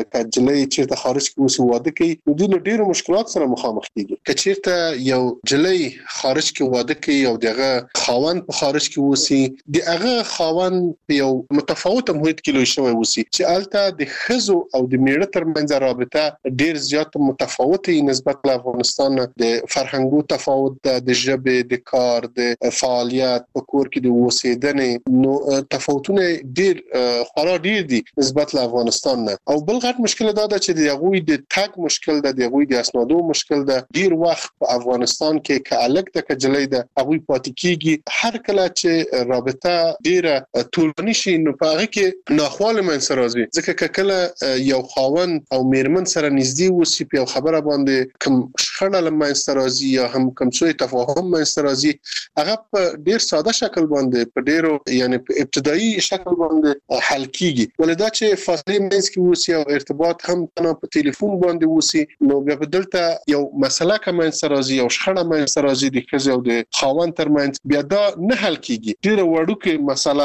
کجلې چې د خارج کې وسی واده کوي، نو د ډېرو مشکلات سره مخامخ کیږي. کچیرته یو جلۍ خارج کې واده کوي او دغه خاوند په خارج کې وسی، دغه خاوند په یو متفاوت محیط کې لوی شوی وسی چې البته د خزو او د میړه ترمنځ رابطه ډېر زیات متفاوته نسبت له افغانستان، د فرهنګو تفاوت، د ژبې، د کار، د فعالیت په کور کې د اوسېدنې، نو تفاوتونه ډېر خورا ډېر دي نسبت له افغانستان نه. او بل غټ مشکل دا ده چې د هغوی د تګ مشکل ده، د هغوی د اسنادو مشکل ده. ډیر وخت په افغانستان کې کالک د کجلې ده هغوی پاتې کیږي، هر کله چې رابطه ډیره طولاني شي نو په هغه کې ناخواله منځ راځي، ځکه کله یو خاوند او میرمن سره نږدې وسی په خبره باندې کوم شخړه لمنځ راځي یا هم کوم څه تفاهم منځ راځي، هغه په ډیر ساده شکل باندې په ډیرو یعنی په ابتدایي شکل باندې حل کیږي. ولدا چې فاصله منځ کې وسی او ارتباط هم په ټلیفون باندې وسی، نو بیا په دلته یو مسله کوم سرازي او شخړه مې سرازي د خزو او د خاوند ترمنځ بیا دا نه حل کیږي. ډیره وړوکه مسله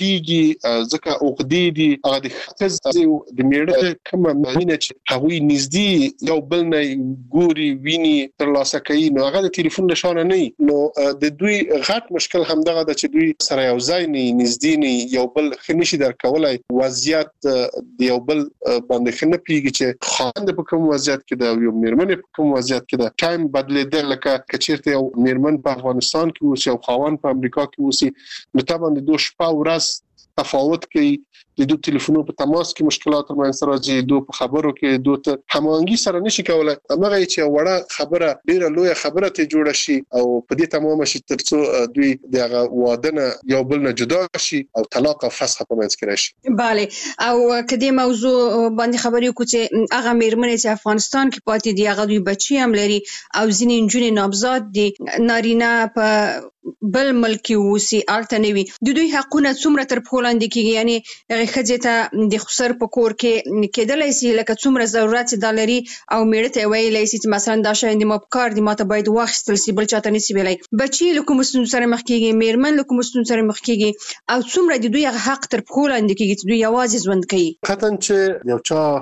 غټیږي ځکه عقدې دي هغه د خزو د میړه کوم معنی چې هغوی نږدې یو بل نه ګوري ویني تر لاسه کوي، نو هغه د ټلیفون نشانه نه، نو د دوی غټ مشکل همدغه د چې دوی سره یو ځای نه نږدې نه یو بل خنشي درکولای، وضعیت د یو بل باندې خنه پیږي چې خاوند په کوم وضعیت کې ده او یو میرمن په کوم وضعیت کې ده. ټایم بدلیدل لکه کچیرته یو میرمن په افغانستان کې اوسي او خاوند په امریکا کې اوسي، نو طبعا د دوه شپه ورځ تفاوت کوي، د دوه ټلیفونو په تماس کې مشکلات منځ راځي، دوه په خبرو کې دوه ته هماهنګي سره نشي کولای. هغه چې وړه خبره ډیره لوی خبره ته جوړ شي او په دې تمام شي ترڅو دوی دغه واده نه یو بل نه جدا شي او طلاق او فسخ په منځ کې راشي. bale او کدي موضوع باندې خبرې کو چې هغه میرمنې چې افغانستان کې پاتې دي هغه دوی بچي هم لري او ځینې نجونې نامزاد دي، نارینه په بل ملک وسی ارته نوي، د دوی حقونه څومره تر پولاند کېږي، یعنی هغه خځه ته د خسر په کور کې کېدلای شي لکه څومره ضرورت دلري او میړه ته ویلای شي چې مثلا دا شاین د مپکار د ماته باید واخستل شي بل چاته نسی ویلای، بچي لکه مستون سره مخ کېږي، میرمن لکه مستون سره مخ کېږي، او څومره د دوی حق تر پولاند کېږي چې دوی یوازې ژوند کوي. قطعا چې یو چا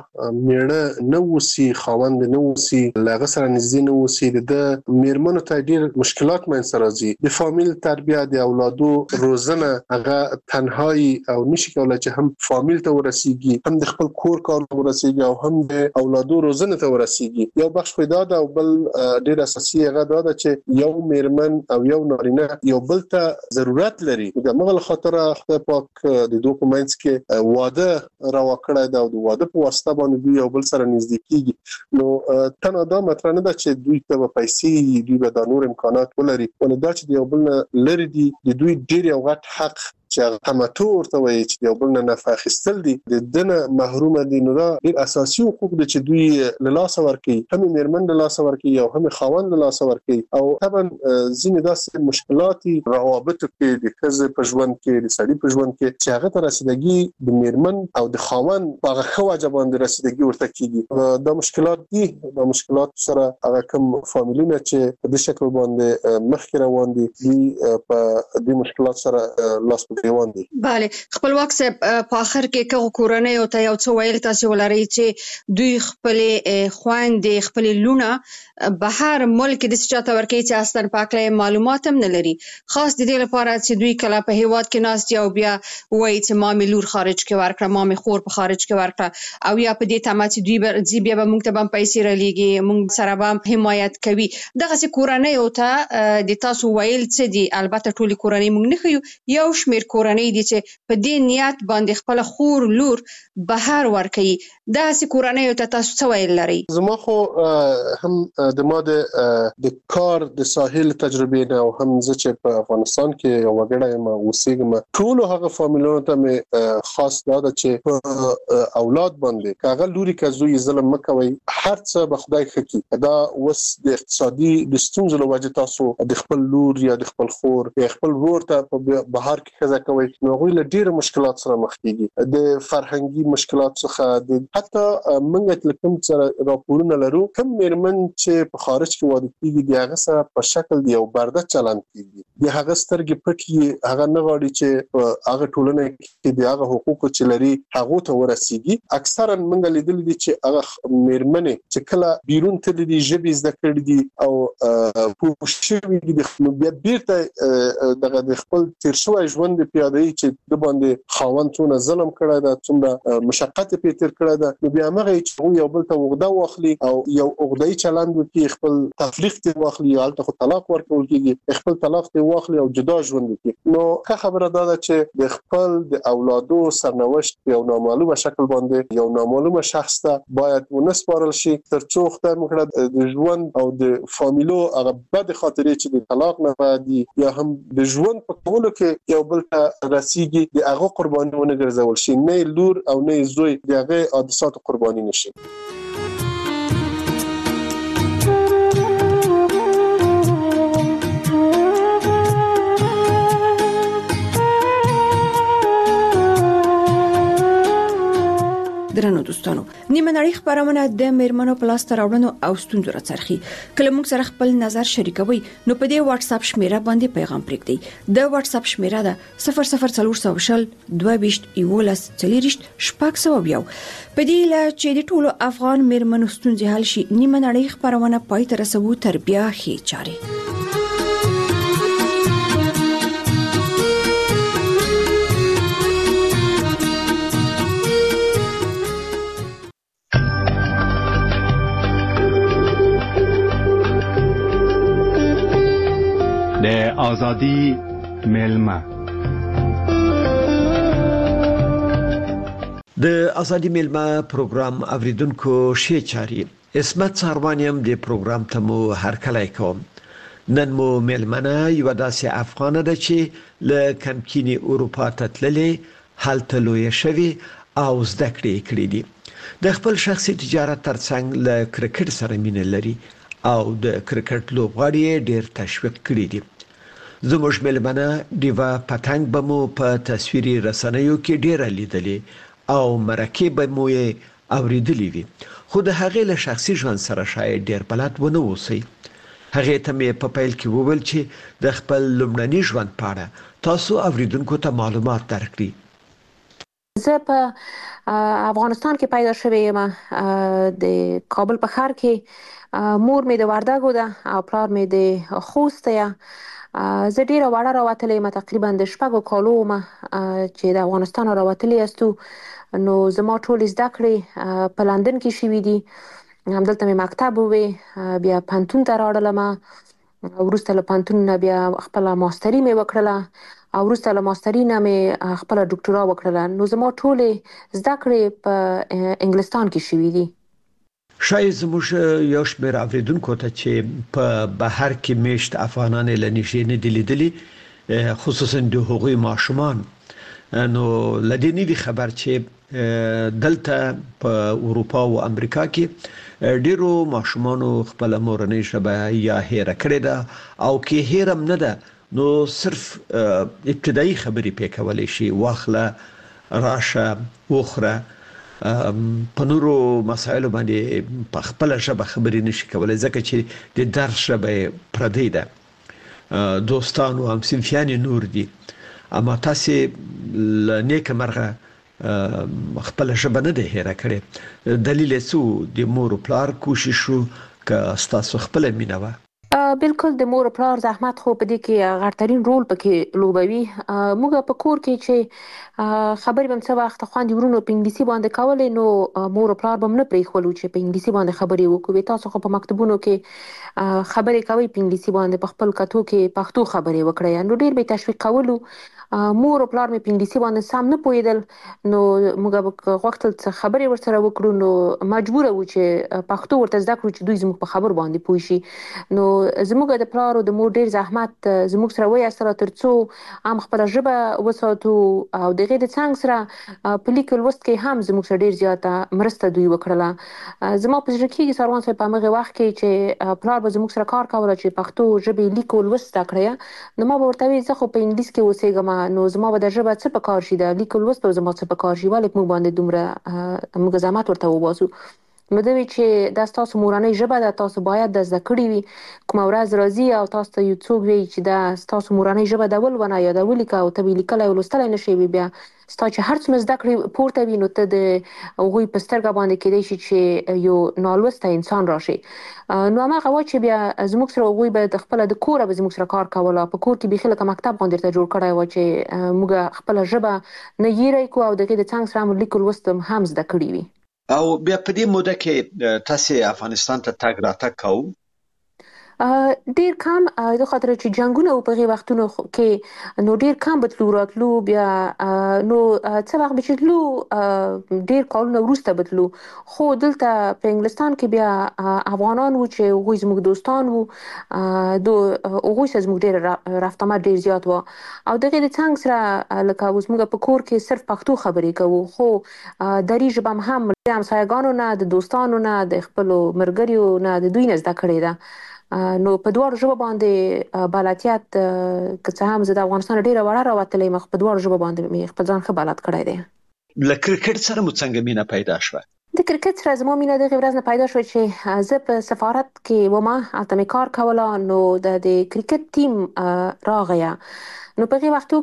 میړه نه وسی خاوند نه وسی لغه سره نږدې نه وسی د میرمنو ته ډیر مشکلات منځ راځي. د فامیل تربیه د اولادو روزنه هغه تنهایی او نشي کولای چې هم فامیل ته ورسیږي هم د خپل کور کار ورسیږي او هم د اولادو روزنه ته ورسیږي. یو بخش پیدا ده او بل ډیر اساسي هغه ده چې یو میرمن او یو نارینه یو بل ته ضرورت لري. د مغل خاطر خدای پاک د دوه کومنس کې واده راوکړای دا او د واده په واسطه باندې دوی یو بل سره نږدې کیږي. نو تنه دا مطرح نه ده چې دوی ته پیسې دوی به د نور امکانات ولري ولې دا چې یو بل لري دي د دوی ډیر یو غټ حق چې تمتع ورته وایي چې یو بل نه نفع اخیستل دي د دنه محروم دي. نو دا ډیر اساسي حقوق دي چې دوی له لاس ورکي هم میرمن له لاس ورکي او هم خاوند له لاس ورکي او طبعا ځینې داسې مشکلات روابط کې د ښځې په ژوند کې د سړي په ژوند کې چې هغه ته رسیدګي د میرمن او د خاوند په هغه خو واجبان د رسیدګي ورته کیږي. دا مشکلات دي د مشکلات سره هغه کوم فامیلونه چې په دې شکل باندې مخکې روان دي په دې مشکلات سره لاس بله خپلواک صاحب په اخر کې کوم کورنۍ او ته یو څه ویل تاسو ولري چې دوی خپل خويندې خپل لونه بهر ملک د سچاته ورکې چې اصلا پاکله معلومات هم نه لري خاص د دې لپاره چې دوی کله په هیواد کې ناس دی او بیا وایي چې مامي لور خارج کې ورکړه مامي خور په خارج کې ورکړه او یا په دې تمه چې دوی بیا به موږ ته هم پیسې رالېږي موږ سره به حمایت کوي دغه څه کورنۍ او ته د تاسو ویل څه دي البته ټولي کورنۍ موږ نه خو یو شمیر کورنۍ دي چې په دې نیت باندې خپل خور لور بهر ورکي دا سې کورنۍ ته تاسو څه ویل لري؟ زما خو هم د ماده د کار د ساحل تجربه نه او هم زه چې په افغانستان کې یو وګړی ما اوسېږم ټول هغه فامیلونو ته مې خاص دا چې په اولاد باندې کاغه لوري کزوی ظلم مکوي هر څه به خدای خکې دا وس د اقتصادي د ستونزو له وجې تاسو د خپل لور یا د خپل خور یا خپل ورور ته په بهر کې خزه کوي نو غوي له ډیره مشکلات سره مخ کیږي د فرهنګي مشکلات څخه د حتی منګت لکم سره راپورونه لرو کوم میرمن چې په خارج کې واده کیږي د هغه سره په شکل دی او برده چلند کیږي د هغه سترګې پټي هغه نه غواړي چې هغه ټولنه کې د هغه حقوق چې لري هغه ته ورسیږي اکثرا منګ لیدل دي چې هغه میرمن چې کله بیرون ته دي ژبې زده کړې دي او پوښتنه دي د بیا بیرته دغه خپل تیر شوی ژوند پیاده چې د باندې خاوند څونه ظلم کړی دا څومره مشقت په تیر کړی دا نو بیا هغه چې یو بل ته وغدا واخلي او یو وغدای چلند وکي خپل تفریق ته واخلي یا الته طلاق ورکول کیږي خپل طلاق ته واخلي او جدا ژوند وکي نو که خبره ده چې د خپل د اولادو سرنوشت یو نامعلومه شکل باندې یو نامعلومه شخص ته باید ونسپارل شي ترڅو خدای مکړه د ژوند او د فامیلو هغه بد خاطرې چې د طلاق نه بعد یا هم د ژوند په کولو کې یو بل رسیږي د هغه قربانیونه ګرځول شي نه لور او نه زوی د هغه حادثات قرباني نشي. درنو دوستانو نیمه نړۍ خبرونه د میرمنو پلاس تراوړنو او ستونزو راڅرخي کله موږ سره خپل نظر شریکوي نو په دې واتس اپ شمیره باندې پیغام پرېږدئ د واتس اپ شمیره ده 0040 22 11 40 شپږ سو بیا په دې لا چې د ټولو افغان میرمنو ستونزې حل شي نیمه نړۍ خبرونه پای ته رسوي تربیه هي چاري آزادی میلمه د ازادي میلمه پروګرام اوریدونکو شي چاري اسمت ساروانیم د پروګرام ته مو هرکلی کوم نن مو میلمنه یو داسې افغانه ده چې له کمکینی اروپا ته تللې هلته لوی شوی او زده کړې دي د خپل شخصي تجارت ترڅنګ له کرکټ سره مینه لري او د کرکټ لوبغاړي ډیر تشویق کړی دي زموږ ملمنه دیوا پتنګ بمو په تصویري رسنیو کې ډیره لیدلې او مرکه بمو یې اوریدلې وي خو د هغې له شخصي ژوند سره شاید ډیر بلد ونه اوسئ هغې ته مې په پیل کې وویل چې د خپل لومړني ژوند په اړه تاسو اوریدونکو ته معلومات درکړي زه په افغانستان کې پیدا شوې یم د کابل په ښار کې مور مې د وردګو ده او پلار مې د خوست ده زه ډیره وړه راوتلې ما تقریبا د 6 کالو ما چې د افغانستان راوتلې استو نو زما ټول زده کړې په لندن کې شوې دي همدلته مې مکتب وې بیا پانتون ته راړلم وروسته له پانتون نه بیا خپل ماستري مې وکړله او وروسته له ماستري نه مې خپل ډاکټورا وکړله نو زما ټول زده کړې په انګلستان کې شوې دي شاید زموږ یو شمېر اوریدونکو ته چې په بهر کې میشت افغانان لنیشې نه دي لیدلي خصوصا د هغوی ماشومان نو لدې نه دي خبر چې دلته په اروپا او امریکا کې ډیرو ماشومانو خپل مورنۍ ژبه یا هېره کړې ده او کې هېرم نه ده نو صرف ابتدایي خبرې پې کولای شي واخله راشه وخره په نورو مسایلو باندې په خپل ژبه خبرې نشي کولای ځکه چې د درس ژبه پردي ده دوستان او همصنفیان نور دي اما تاسو نیک مرغه خپل ژبه نه ده هېره کړې دلیل څه د مور پلار کوشش شو که تاسو خپل مینه بالکل د مور پلار زحمت خو په دې کې غړترین رول پکې لوبوي موږ په کور کې چې خبرې بم څه وخت خوندې ورونو په انګلیسي باندې کولې نو مور پلار بم نه پریخولو چې په انګلیسي باندې خبرې وکړو تاسو خو په مکتبونو کې خبرې کوي په انګلیسي باندې په خپل کتو کې پښتو خبرې وکړي نو ډیر به تشویق کولو مور پلار مې په انګلیسي باندې سم نه پوهیدل نو موږ وختل څه خبرې ورسره وکړو نو مجبور وو چې پښتو ورته زده کړو چې دوی زموږ په خبر باندې پوه شي نو زموږ د پلار او د مور ډیر زحمت زموږ سره وای سره ترڅو هم خپل ژبه وساتو او دغه د څنګه سره په لیکل وست کې هم زموږ سره ډیر زیاته مرسته دوی وکړه زما په ځکه کې سروان صاحب په هغه وخت کې چې پلار به زموږ سره کار کاوه چې پښتو ژبه لیکل وست کړی نو ما به ورته وی زه خو په انګلیس کې اوسېږم نو زما به د ژبه څه په کار شي د لیکل وست په زما څه په کار شي ولې موږ باندې دومره موږ زحمت ورته وباسو نو دوی چې دا تاسو مورنۍ ژبه ده تاسو باید د زده کړې وي کوم ورځ راځي او تاسو ته یو څوک وي چې دا تاسو مورنۍ ژبه د ولونه یا د ولیکا او ته لیکلای او لوستلای نشي بیا ستا چې هر څومره زده کړې پورته وي نو ته د هغوی په سترګه باندې کېدای شي چې یو نالوسته انسان راشي نو هغه وا چې بیا زموږ سره هغوی به د خپل د کور به زموږ سره کار کوله په کور کې به خلک مکتب باندې ته جوړ کړای و چې موږ خپل ژبه نه یېری کو او دغه د څنګه سره لیکل وستم هم زده کړی وي او بیا په دې موده کې تاسو افغانستان ته تګ راتګ کوو ډیر کم د خاطر چې جنگونه او په وختونو کې نو ډیر کم بتلو راتلو بیا نو څه وخت به چې ډیر کالونه وروسته بتلو خو دلته په انګلستان کې بیا افغانان وو چې هغوی زموږ دوستان وو هغوی سره زموږ ډیر رفتمه ډیر زیات وو او دغه د څنګه سره لکه اوس موږ په کور کې صرف پښتو خبرې کوو خو دری ژبه هم همسایګانو نه د دوستانو نه د خپل مرګریو نه د دوی نه زده کړې ده نو په دوه ژبه باندې بلاتیات که څه هم زه د افغانستان ډیره وړه راوتلې مخ په دوه ژبه باندې خپل ځان ښه بلد کړی دی له کرکټ سره مو څنګه مینه پیدا شوه د کرکټ سره زما مینه دغه ورځ نه پیدا شو چې زه په سفارت کې ومه هلته مې کار کوله نو د کرکټ ټیم راغی نو په هغه وختو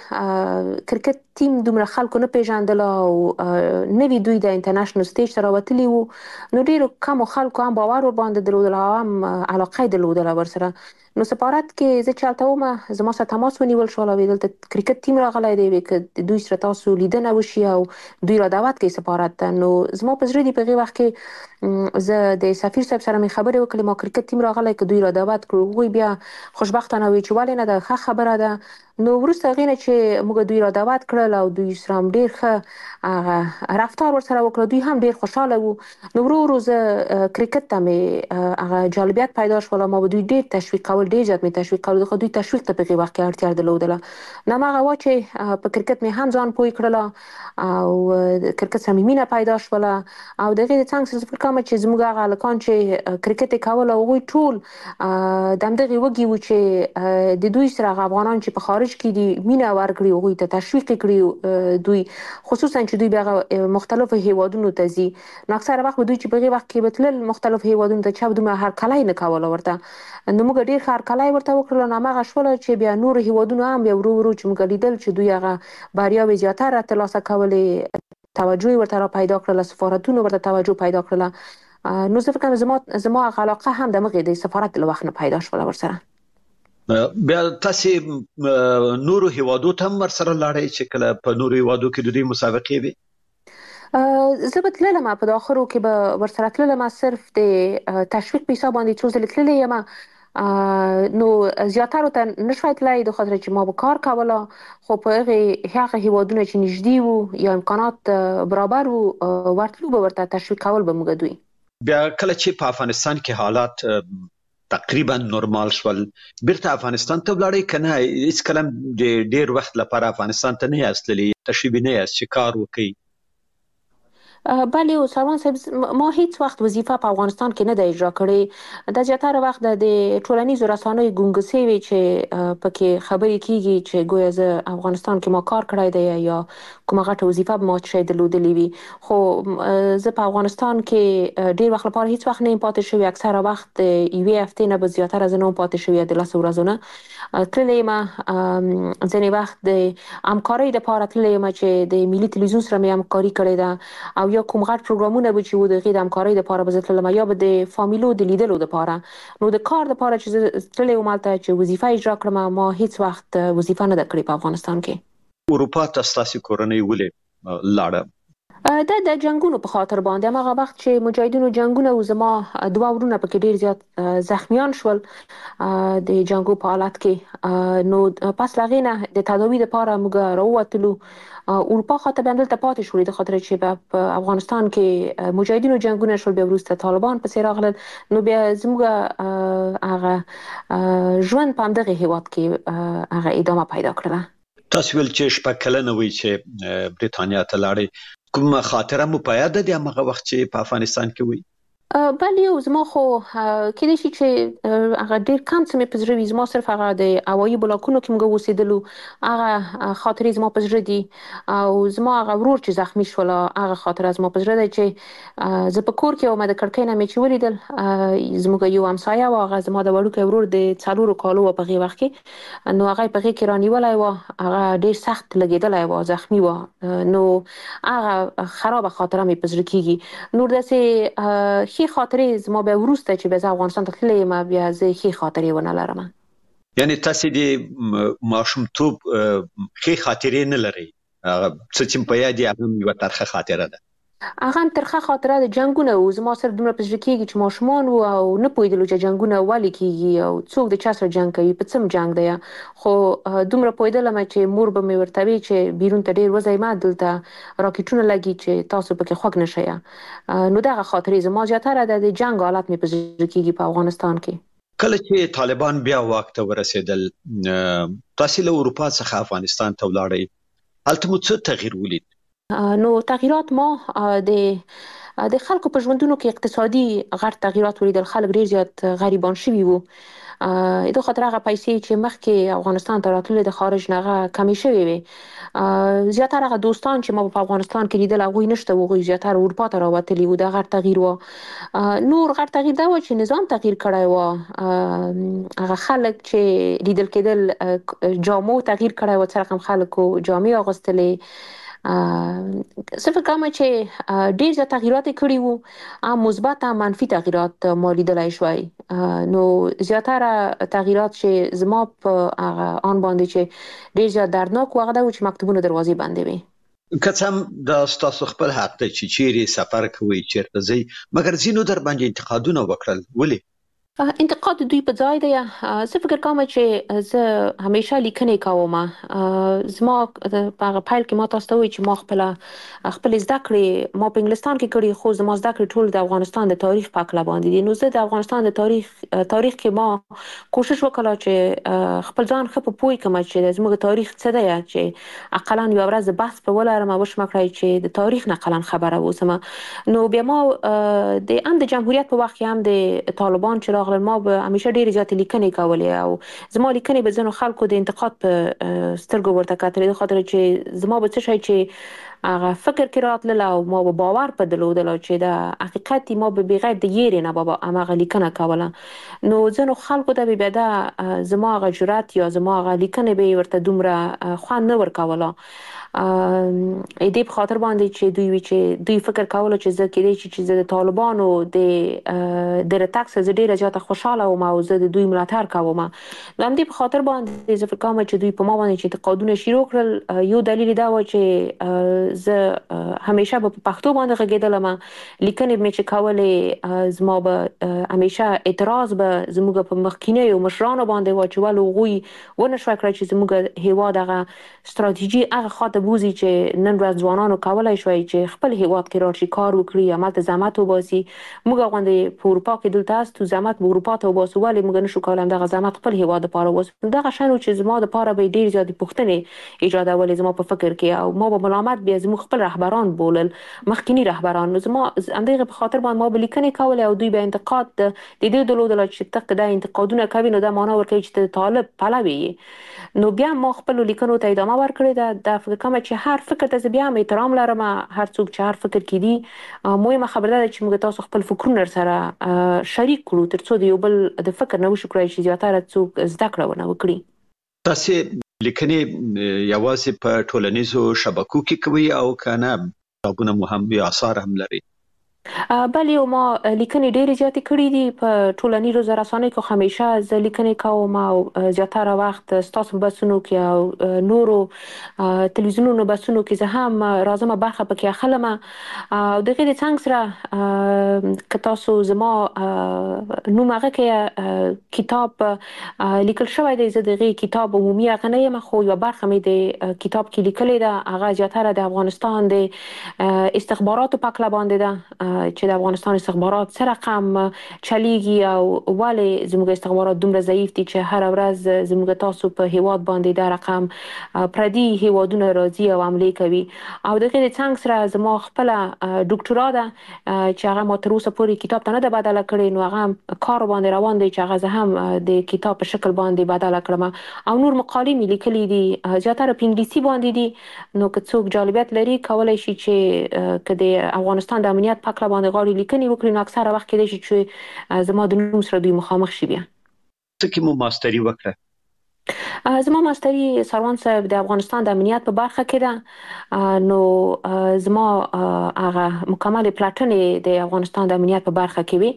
کې کرکټ ټیم دومره خلکو نه پیژندل او نوی دوی د انټرنیشنل سټیج ته راوتلي وو نو ډیرو کم خلکو هم باور باندې درلودل او هم علاقه درلودل ورسره نو سفارت کې زه چالتو ما زما سره تماس ونیول شو او دلته کرکټ ټیم راغلی دی چې دوی سره تاسو لیدنه وشي او دوی را دعوت کوي سفارت ته نو زما په زړه دی په هغه وخت کې زه د سفیر صاحب سره مې خبرې وکړې ما کرکټ ټیم راغلی چې دوی را دعوت کړو وی بیا خوشبختانه وی چې ولې نه د ښه خبره ده نو وروسته غینه چې موږ دوی را دعوت کړل او دوی سره ډیر ښه رفتار ورسره وکړ دوی هم ډیر خوشاله وو نو ورو زه کرکټ ته مې هغه جالبیت پیدا شول ما دوی ډیر تشویق کول ډیر زیات مې تشویق کول خو دوی تشویق ته په وخت کې اړتیا درلودله نو هغه وا چې په کرکټ مې هم ځان پوي کړل او کرکټ سره مې مینه پیدا شول او دغه څنګه چې فکر کوم چې زموږ هغه لکان چې کرکټ کول او وی ټول دمدغه وږي و چې د دوی سره افغانان چې په خارج کې دي مینه ورکړي او ته تشویق کړي دوی خصوصا چې دوی به مختلفو هیوادونو ته ځي نو اکثره وخت دوی چې په وخت کې بتل مختلف هیوادونو ته چې دوی هر کله نه کول ورته نو موږ ډیر هر کله ورته وکړل نو هغه شول چې بیا نور هیوادونو هم بیا ورو چې موږ لیدل چې دوی هغه بریاوي زیاتره ترلاسه کولې توجه ورته را پیدا کړل سفارتونو ورته توجه پیدا کړل نو زه فکر کوم زما علاقه هم د مغه د سفارت له وخت نه پیدا شول ورسره بیا تاسو نورو هیوادو ته هم سره لاړی چې کله په نورو هیوادو کې د دې مسابقې وي؟ زه به تللم په داخلو کې به ورسره تللم صرف د تشویق په حساب باندې څو ځله تللی یم نو زیاتره ته نشوای تللی د خاطر چې ما به کار کوله خو په هغه هیوادونه چې نږدې وو یا امکانات برابر وو ورتلو به ورته تشویق کول به موږ دوی بیا کله چې په افغانستان کې حالات تقریبا نورمال شول بیرته افغانستان ته ولاړی کنه هیڅ کلم ډیر وخت لپاره افغانستان ته نه یاست تللی تشریف نه یاست چې کار وکړي بله او سلمان صاحب ما هیڅ وخت وظیفه په افغانستان کې نه د اجرا کړې د زیاتره وخت د ټولنیزو رسنیو ګونګسې وي چې پکې خبرې کیږي چې ګویا زه افغانستان کې ما کار کړی دی یا کومه غټه وظیفه ما چې درلودلې وي خو زه په افغانستان کې ډیر وخت لپاره هیڅ وخت نه پاتې شوی اکثره وخت یوې هفتې نه به زیاتره زه نه پاتې شوی د 10 ورځې نه تللی یم ځینې وخت د همکارۍ لپاره تللی یم چې د ملي تلویزیون سره مې همکاري کړې ده او یا کوم غټ پروګرامونه به چې و د غیر همکارۍ لپاره به زه تللم یا به د فامیلو د لیدلو لپاره نو د کار لپاره چې زه تللی وم هلته چې وظیفه اجرا کړم ما هیڅ وخت وظیفه نه ده کړې په افغانستان کې اروپا ته ستاسو کورنۍ ولې لاړه دا د جنگونو په خاطر باندې هغه وخت چې مجاهدینو جنگونه او زما دوه ورونه پکې ډیر زیات زخمیان شول د جنگو په حالت کې نو پس لغینه د تداوی لپاره موږ راووتلو اروپا خاطر باندې ته پاتې شوې د خاطر چې په افغانستان کې مجاهدینو جنگونه شول بیا وروسته طالبان پسې راغلل نو بیا زموږ هغه ژوند په همدغه هیواد کې هغه ادامه پیدا کړله تاسو ول چې شپږ کلنه وي چې بریتانیا ته لاړې کومه خاطره مو په یاد ده هغه وخت چې په افغانستان کې وي بله یو زما خو کېدای شي چې هغه ډېر کم څه مې په زړه وي زما صرف هغه د هوایي بلاکونو کې موږ اوسېدلو هغه خاطرې زما په زړه دي او زما هغه ورور چې زخمي شول هغه خاطره زما په زړه ده چې زه په کور کې وم د کړکۍ نه مې چې ولیدل زموږ یو همسایه و هغه زما د وړوکی ورور د 4 کالو و په هغې وخت کې نو هغه په هغې کې رانیولی و هغه ډېر سخت لګېدلی و زخمي و نو هغه خرابه خاطره مې په زړه کېږي نور داسې ښې خاطرې زما بیا وروسته چې بیا زه افغانستان ته تللی یم بیا زه ښې خاطرې ونه لرم یعنې تاسې د ماشومتوب ښې خاطرې نه لرئ څه چې په یاد یې هغه یوه ترخه خاطره ده هغه هم ترخه خاطره د جنګونه و زما سره دومره په زړه کېږي چې ماشومان وو او نه پوهېدلو چې جنګونه ولې کېږي او څوک د چا سره جنګ کوي په څه جنګ دی خو دومره پوهېدلم چې مور به مې ورته وي چې بیرون ته ډېر وځئ مه دلته راکټونه لګي چې تاسو پکې خوږ نه شئ نو دغه خاطرې زما زیاتره د جنګ حالت مې په زړه کېږي په افغانستان کې کله چې طالبان بیا واک ته ورسېدل تاسې له اروپا څخه افغانستان ته ولاړئ هلته مو څه تغییر ولید نو تغییرات ما د خلکو په ژوندونو کې اقتصادي غټ تغییرات ولیدل خلک ډیر زیات غریبان شوي وو د خاطر هغه پیسې چې مخکې افغانستان ته راتللې د خارج نه هغه کمې شوې وي زیاتره هغه دوستان چې ما په افغانستان کې لیدل هغوی نشته هغوی زیاتره اروپا ته راوتلي وو دا غټ تغییر و نور غټ تغییر دا و چې نظام تغییر کړی و هغه خلک چې لیدل کېدل جامو تغییر کړی و څه رقم خلکو جامې اغوستلې صرف کومه چې ډیر زیات تغییرات کړي وو مثبت او منفي تغییرات ما لیدلای شوي نو زیاتره تغییرات چې زما په آن باندې چې ډیر زیات دردناک و هغه د مکتوبونو دروازې بندې وي که څه هم دا ستاسو خپل حق دی چې چیرې سفر کوئ چیرته ځئ مګر ځینو در باندې انتقادونه وکړل ولې انتقاد دوی په ځای دی زه فکر کوم چې زه همیشه لیکنې کوم زما په پیل کې ما تاسو ته وایي چې ما خپل زده کړې ما په انګلستان کې کړې خو زما زده کړې ټول د افغانستان د تاریخ په اړه باندې دي نو زه د افغانستان د تاریخ کې ما کوشش وکړم چې خپل ځان ښه پوه کړم چې زموږ تاریخ څه دی چې اقلا یو ورځ بحث په ولرم او وشم کړی چې د تاریخ نقلا خبره وسم نو بیا ما د جمهوریت په وخت کې هم د طالبان چې ما به همیشه ډېر زیات لیکنې کولې او زما لیکنې به ځینو خلکو د انتقاد په سترګو ورته کتلې د خاطر چې زما به څه شي چې هغه فکر کې راتلل او ما به باور په درلودل چې د حقیقت ما به بغیر د یېرې نه به هماغه لیکنه کوله. نو ځینو خلکو ته به بیا دا زما هغه جرأت یا زما هغه لیکنې به ورته دومره خوند نه ورکوله. دې په خاطر باندې چې دوی فکر کوله چې زه کېدای شي چې زه د طالبانو د رتګ څخه زه ډېره زیاته خوشحاله وم او زه د دوی ملاتړ کوم. د همدې په خاطر باندې زه فکر کوم چې دوی په ما باندې چې انتقادونه شروع کړل. یو دلیل دا و چې زه همیشه په پښتو باندې غږېدلم. لیکنې مې چې کولې زما به همیشه اعتراض به زموږ په مخکینیو مشرانو باندې و چې ولې هغوی ونه شوی کړی چې زموږ هیواد هغه ستراتیژي هغه خواته بوزي چې نن ورځ ځوانانو کولی شوی چې خپل هیواد کې راشي کار وکړي، همالته زحمت وباسي. موږ غوندې په اروپا کې دلته هستو، زحمت به اروپا ته وباسو، ولې موږ نشو کولی همدغه زحمت خپل هیواد دپاره وباسو؟ دغه شی و چې زما دپاره به ډېرې زیاتې پوښتنې ایجادولې زما په فکر کې او ما به ملامت بیا زموږ خپل رهبران بولل، مخکیني رهبران. نو زما همدغې په خاطر باندې ما به لیکنې کولې او دوی به انتقاد د دې درلودله چې ته دا انتقادونه کوي نو دا معنا ورکوي چې ته د طالب پلوی یې. نو بیا ما خپلو لیکنو ته ادامه ورکړې ده. دا فکر کوم چې هر فکر ته زه بیا هم احترام لرم، هر څوک چې هر فکر کې دي. مهمه خبره ده چې موږ تاسو خپل فکرونه سره شریک کړو تر څو د یو بل د فکر نه وشو کړی چې زیاتره څوک زده کړه ونه وکړي. تاسو لیکنې یوازې په ټولنیزو شبکو کې کوي او کنه کتابونه مو هم یا آثار هم لري؟ بله ما لیکنې ډېرې زیاتې کړي دي په ټولنیزو رسنیو کې. همیشه زه لیکنې کوم او زیاتره وخت ستاسو بحثونو کې او نورو تلویزیونونو بحثونو کې زه هم راځم برخه پکې اخلم. او د دې څنګ سره که تاسو زما نوم هغه کې کتاب لیکل شوی دی، زه دغه کتاب عمومي هغه نه یم خو یوه برخه مې د کتاب کې لیکلې ده. هغه زیاتره د افغانستان د استخباراتو په هکله باندې ده چې د افغانستان استخبارات څه رقم چلیږي او ولې زموږ استخبارات دومره ضعیف دي چې هر ورځ زموږ تاسو په هیواد باندې دا رقم پردي هیوادونه راځي او حملې کوي. او دغه د څنګ سره زما خپل ډاکټرا ده چې هغه ما تر اوسه پورې کتاب ته نه ده بدله کړې، نو هغه کار باندې روان دی چې هغه زه هم د کتاب په شکل باندې بدله کړم. او نور مقالې مې لیکلې دي زیاتره په انګلیسي باندې دي. نو که څوک جالبیت لري کولی شي چې که د افغانستان د امنیت په هکله باندې غواړي لیکنې وکړي نو اکثره وخت کېدای شي چې زما د نوم سره دوی مخامخ شي. بیا څه کې مو ماستري وکړه؟ زما ماستري سروان صاحب د افغانستان د امنیت په برخه کې ده. نو زما هغه مکمل پلټنې د افغانستان د امنیت په برخه کې وي.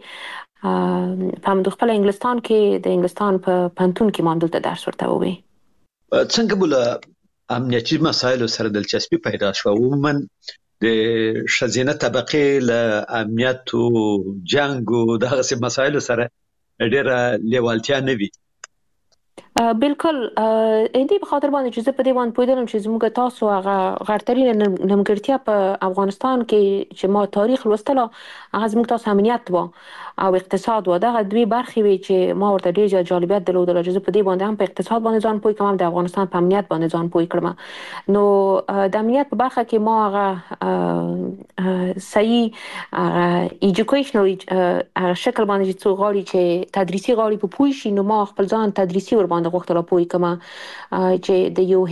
په همدغه خپل انګلستان کې د انګلستان په پوهنتون کې ما همدلته درس ورته ووی. څنګه بوله امنیتي مسایلو سره دلچسپي پیدا شوه؟ عموما د ښځینه طبقې له امنیت او جنګ او دغسې مسایلو سره ډېره لیوالتیا نه وي. بالکل دې په خاطر باندې چې زه په دې باندې پوهېدلم چې زموږ تاسو هغه غړترینه نیمګړتیا په افغانستان کې چې ما تاریخ لوستله هغه زموږ تاسو امنیت و او اقتصاد و. دغه دوی برخې وي چې ما ورته ډېر زیات جالبیت درلودله چې زه په دې باندې هم په اقتصاد باندې ځان پوه کړم، هم د افغانستان په امنیت باندې ځان پوه کړم. نو د امنیت په برخه کې ما هغه صحیح ایجوکیشنل شکل باندې چې څوک غواړي چې تدریسي غواړي په پوه شي، نو ما خپل ځان تدریسي ور باندې غوښتله پوه کړم چې د یو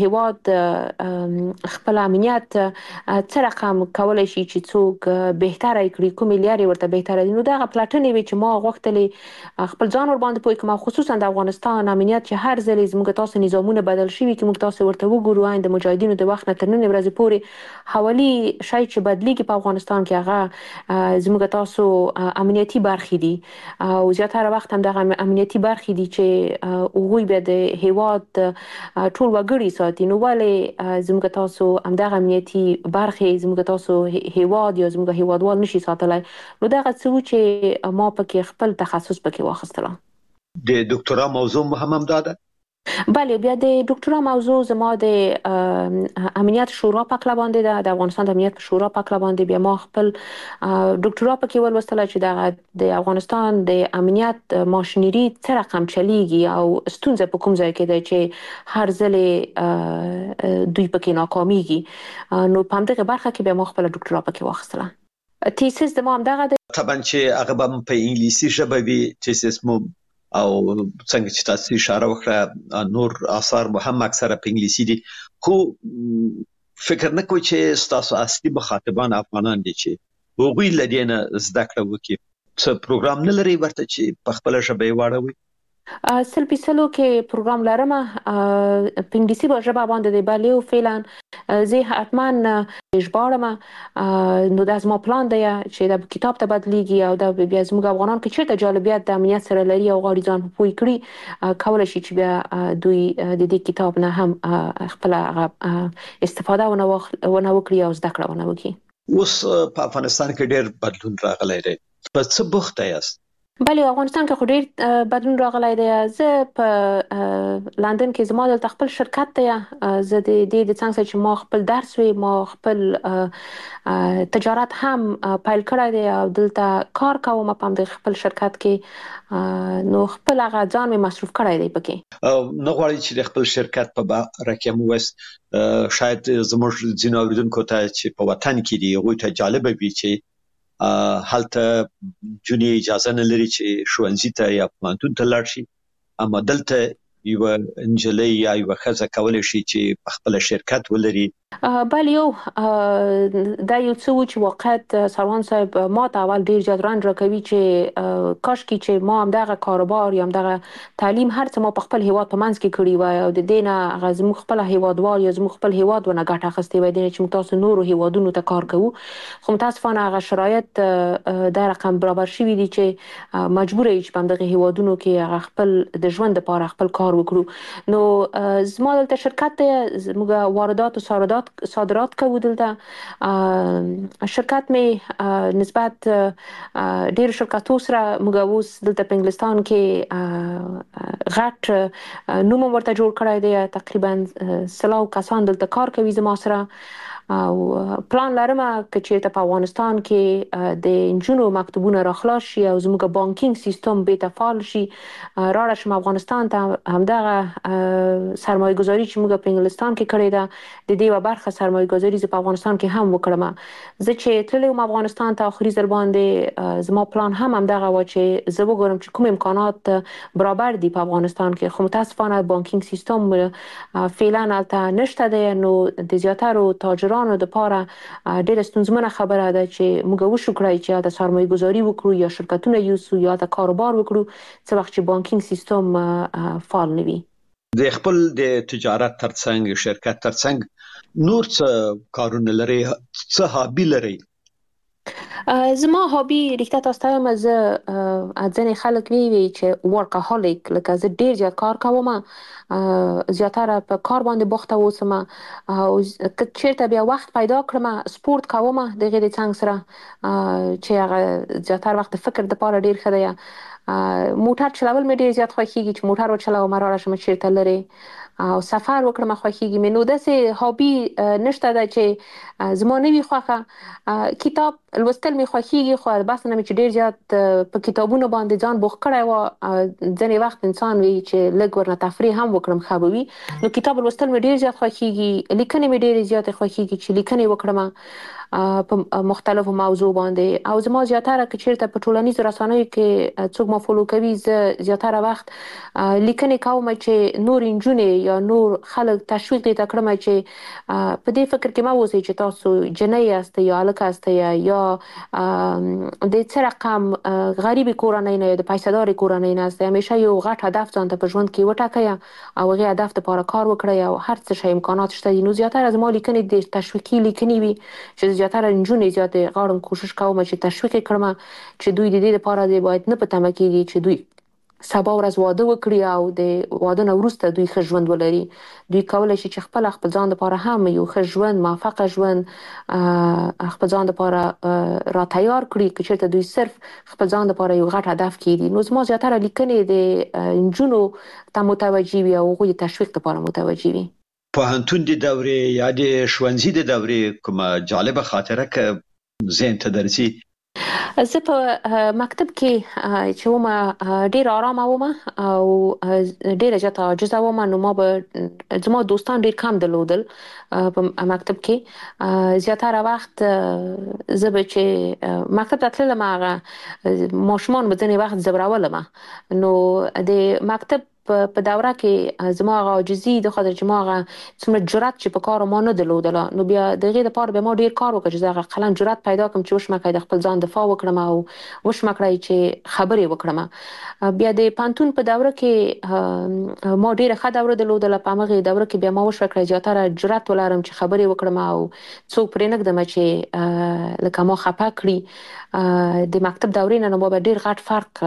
هیواد خپل امنیت څه رقم کولی شي چې څوک بهتره کړي، کومې لارې ورته بهتره دي. نو دغه پلټنې وي چې ما غوښتلې خپل ځان ور باندې پوه کړم، خصوصا د افغانستان امنیت چې هر ځل زموږ تاسو نظامونه بدل شوي کې موږ تاسو ورته وګورو د مجاهدینو د وخت نه تر نن ورځې پورې حوالي شی چې بدلیږي په افغانستان کې هغه زموږ تاسو امنیتي برخې دي او زیاتره وخت هم دغه امنیتي برخې دي چې هغوی بیا د هیواد ټول وګړي ساتي. نو ولې زموږ تاسو همدغه امنیتي برخې زموږ تاسو هیواد یا زموږ هیوادوال نشي ساتلی؟ نو دغه څه و چې ما پکې خپل تخصص پکې واخیستله. د ډاکټرا موضوع هم همدا ده؟ بله، بیا د ډاکټرا موضوع زما د امنیت شورا په هکله باندې ده، د افغانستان د امنیت شورا په هکله باندې. بیا ما خپل ډاکټرا پکې ولوستله چې د افغانستان د امنیت ماشینري څه رقم چلیږي او ستونزه په کوم ځای کې ده چې هر ځل دوی پکې ناکامیږي. نو په همدغه برخه کې بیا ما خپل ډاکټرا پکې واخیستله. تیسیس د ما همدغه ده. طبعا چې هغه به په انګلیسي ژبه وي تیسیس مو، او څنګه چې تاسو اشاره وکړه نور آثار مو هم اکثره په انګلیسي دي. خو فکر نه کوي چې ستاسو اصلي مخاطبان افغانان دي چې هغوی لدينه زده کړه وکړي. څه پروګرام نه لري ورته چې په خپل ژبه یې واړوي؟ سلو کې پروګرام لرم په انګلیسي ژبه باندې دی بلیو فعلا زه حتما اجبارم نو د ازما پلان دی چې د کتاب ته بدلیږي او د بیا زموږ افغانان کې چیرته جالبیت د امنیت سره لري او غواړي ځان پوي کړي کولای شي چې بیا دوی د دې کتاب نه هم خپل استفاده ونه وکړي او زده کړه ونه وکړي. اوس په افغانستان کې ډېر بدلون راغلی دی. په څه بوخته یاست؟ بله افغانستان کې خو ډېر بدلون راغلی دی. زه په لندن کې زما دلته خپل شرکت دی. زه د دې د څنګه چې ما خپل درس وی ما خپل تجارت هم پیل کړی دی او دلته کار کوم په د خپل شرکت کې نو خپل هغه ځان مې مصروف کړی دی پکې. نو غواړي چې د خپل شرکت په باره کې مو وست شاید زموږ ځینو اوریدونکو ته چې په وطن کې دی هغوی ته جالب وي چې هلته جونی اجازه نه لري چې ښوونځي ته یا پوهنتون ته لاړ شي، اما دلته یو انجلۍ یا یو ښځه کولی شي چې په خپل شرکت ولري. بله یو دا یو څه و چې واقعیت سروان صاحب ما ته اول ډیر زیات رنج راکوي چې کاشکې چې ما هم دغه کاروبار یا هم دغه تعلیم هر څه ما په خپل هیواد په منځ کې کړی وای او د دې نه هغه زموږ خپل هیوادوال یا زموږ خپل هیواد ونه ګټه اخیستې وای چې موږ تاسو نورو هیوادونو ته کار کوو. خو متاسفانه هغه شرایط د رقم برابر شوي دي چې مجبور یې چې په دغه هیوادونو کې هغه خپل د ژوند لپاره خپل کار وکړو. نو زما دلته شرکت دی، موږ واردات او صادرات کوو دلته. شرکت می نسبت ډیر شرکتو سره موږ اوس دلته په انګلستان کې غټ نوم ورته جوړ کړی دی. تقریبا 100 کسان دلته کار کوي زما سره او پلان لرم چې چیرته په افغانستان کې د انجونو مکتبونه راخلاص شي او زموږ بانکینګ سیستم به فعال شي. راړه شم افغانستان ته همدغه سرمایه گذاری چې موږ په انګلستان کې کړې ده د دې و برخه سرمایه گذاری په افغانستان کې هم وکړم. زه چې تللم افغانستان ته اخري ځل باندې زما پلان هم همدغه و چې زه وګورم چې کوم امکانات برابر دي په افغانستان کې. خو متاسفانه بانکینګ سیستم فعلا البته نشته دی. نو د زیاترو تاجرانو د پاره ډېر ستونزمنه خبره ده چې موږ وشو کړی چې د سرمایه گذاری وکړو یا شرکتونه یوسو یا د کاروبار وکړو څه وخت چې بانکینګ سیستم فعال نه وي. د خپل د تجارت ترڅنګ شرکت ترڅنګ نور څه کارونه لري، څه هابي لري؟ زما هابي ریښتیا تاسو ته ځینې خلک وی چې ورکاهولیک لکه زه ډیر زیات کار کوم، زیاتره په کار باندې بوخته اوسم او که چیرته بیا وخت پیدا کړم سپورت کوم د غیر څنګه سره چې هغه زیاتره وخت فکر د پاره ډیر ښه دی. موټر چلول مې ډیر زیات خوښیږي چې موټر وچلوم راړه شم چیرته لري او سفر وکړم خوښیږي مې. نو داسې هابي نشته ده چې زما نه وي خوښه. کتاب لوستل مې خوښیږي خو بس نه مې چې ډیر زیات په کتابونو باندې ځان بوخت کړی و. ځینې وخت انسان وي چې لږ ورنه تفریح هم وکړم ښه به وي. نو کتاب لوستل مې ډیر زیات خوښیږي، لیکنې مې ډیر زیات خوښیږي چې لیکنې وکړم په مختلفو موضوع باندې. او زما زیاتره که چیرته په ټولنیزو رسنیو کې څوک ما فالو کوي زه زیاتره وخت لیکنې کوم چې نور انجونې یا نور خلک تشویق دي تا کړم چې په دې فکر کې ما اوسئ چې تاسو جنۍ یاست یا هلک یاست یا د څه رقم غریبې کورنۍ نه یا د پیسه‌دارې کورنۍ نه یاست. همیشه یو غټ هدف ځان ته په ژوند کې وټاکئ او هغې هدف لپاره کار وکړئ او هر څه شی امکانات شته دي. نو زیاتره زما لیکنې د تشویقي لیکنې وي چې زیاتره نجونې زیاتې غواړم کوشش کوم چې تشویق کړم چې دوی د دې لپاره دی باید نه په تمه کېږي چې دوی سبا ورځ واده وکړي او د واده نه وروسته دوی ښه ژوند ولري. دوی کولی شي چې خپل ځان لپاره هم یو ښه ژوند موفقه ژوند خپل ځان لپاره را تیار کړي که چېرته دوی صرف خپل ځان لپاره یو غټ هدف کېږي. نو زما زیاتره لیکنې د نجونو ته متوجه وي او هغوی د تشویق لپاره متوجه وي. پوهنتون د دورې یا د ښوونځي د دورې کومه جالبه خاطره که ذهن ته درځي؟ زه په مکتب کې چې وم ډیر آرامه وم او ډیره زیاته عاجزه وم. نو ما به زما دوستان ډیر کم درلودل په مکتب کې. زیاتره وخت زه به چې مکتب ته تللم هغه ماشومان به ځینې وخت ځورولم. نو د مکتب په دوره کې زما عاجزي د خاطر چې ما څومره جرأت چې په کار ما نه درلودله، نو بیا دغه لپاره به ما ډیر کار وکړ چې زغه قلم جرأت پیدا کړم چې وشمه د خپل ځان دفاع وکړم او وشمه کړی چې خبرې وکړم. بیا د پانتون په دوره کې ما ډیره ښه دوره درلودله. په هغه دوره کې بیا ما وشو کړی زیاتره جرأت ولرم چې خبرې وکړم او څوک پرې نګدم چې لکه ما خپه کړی. د مکتب دورې نه ما به ډیر غټ فرق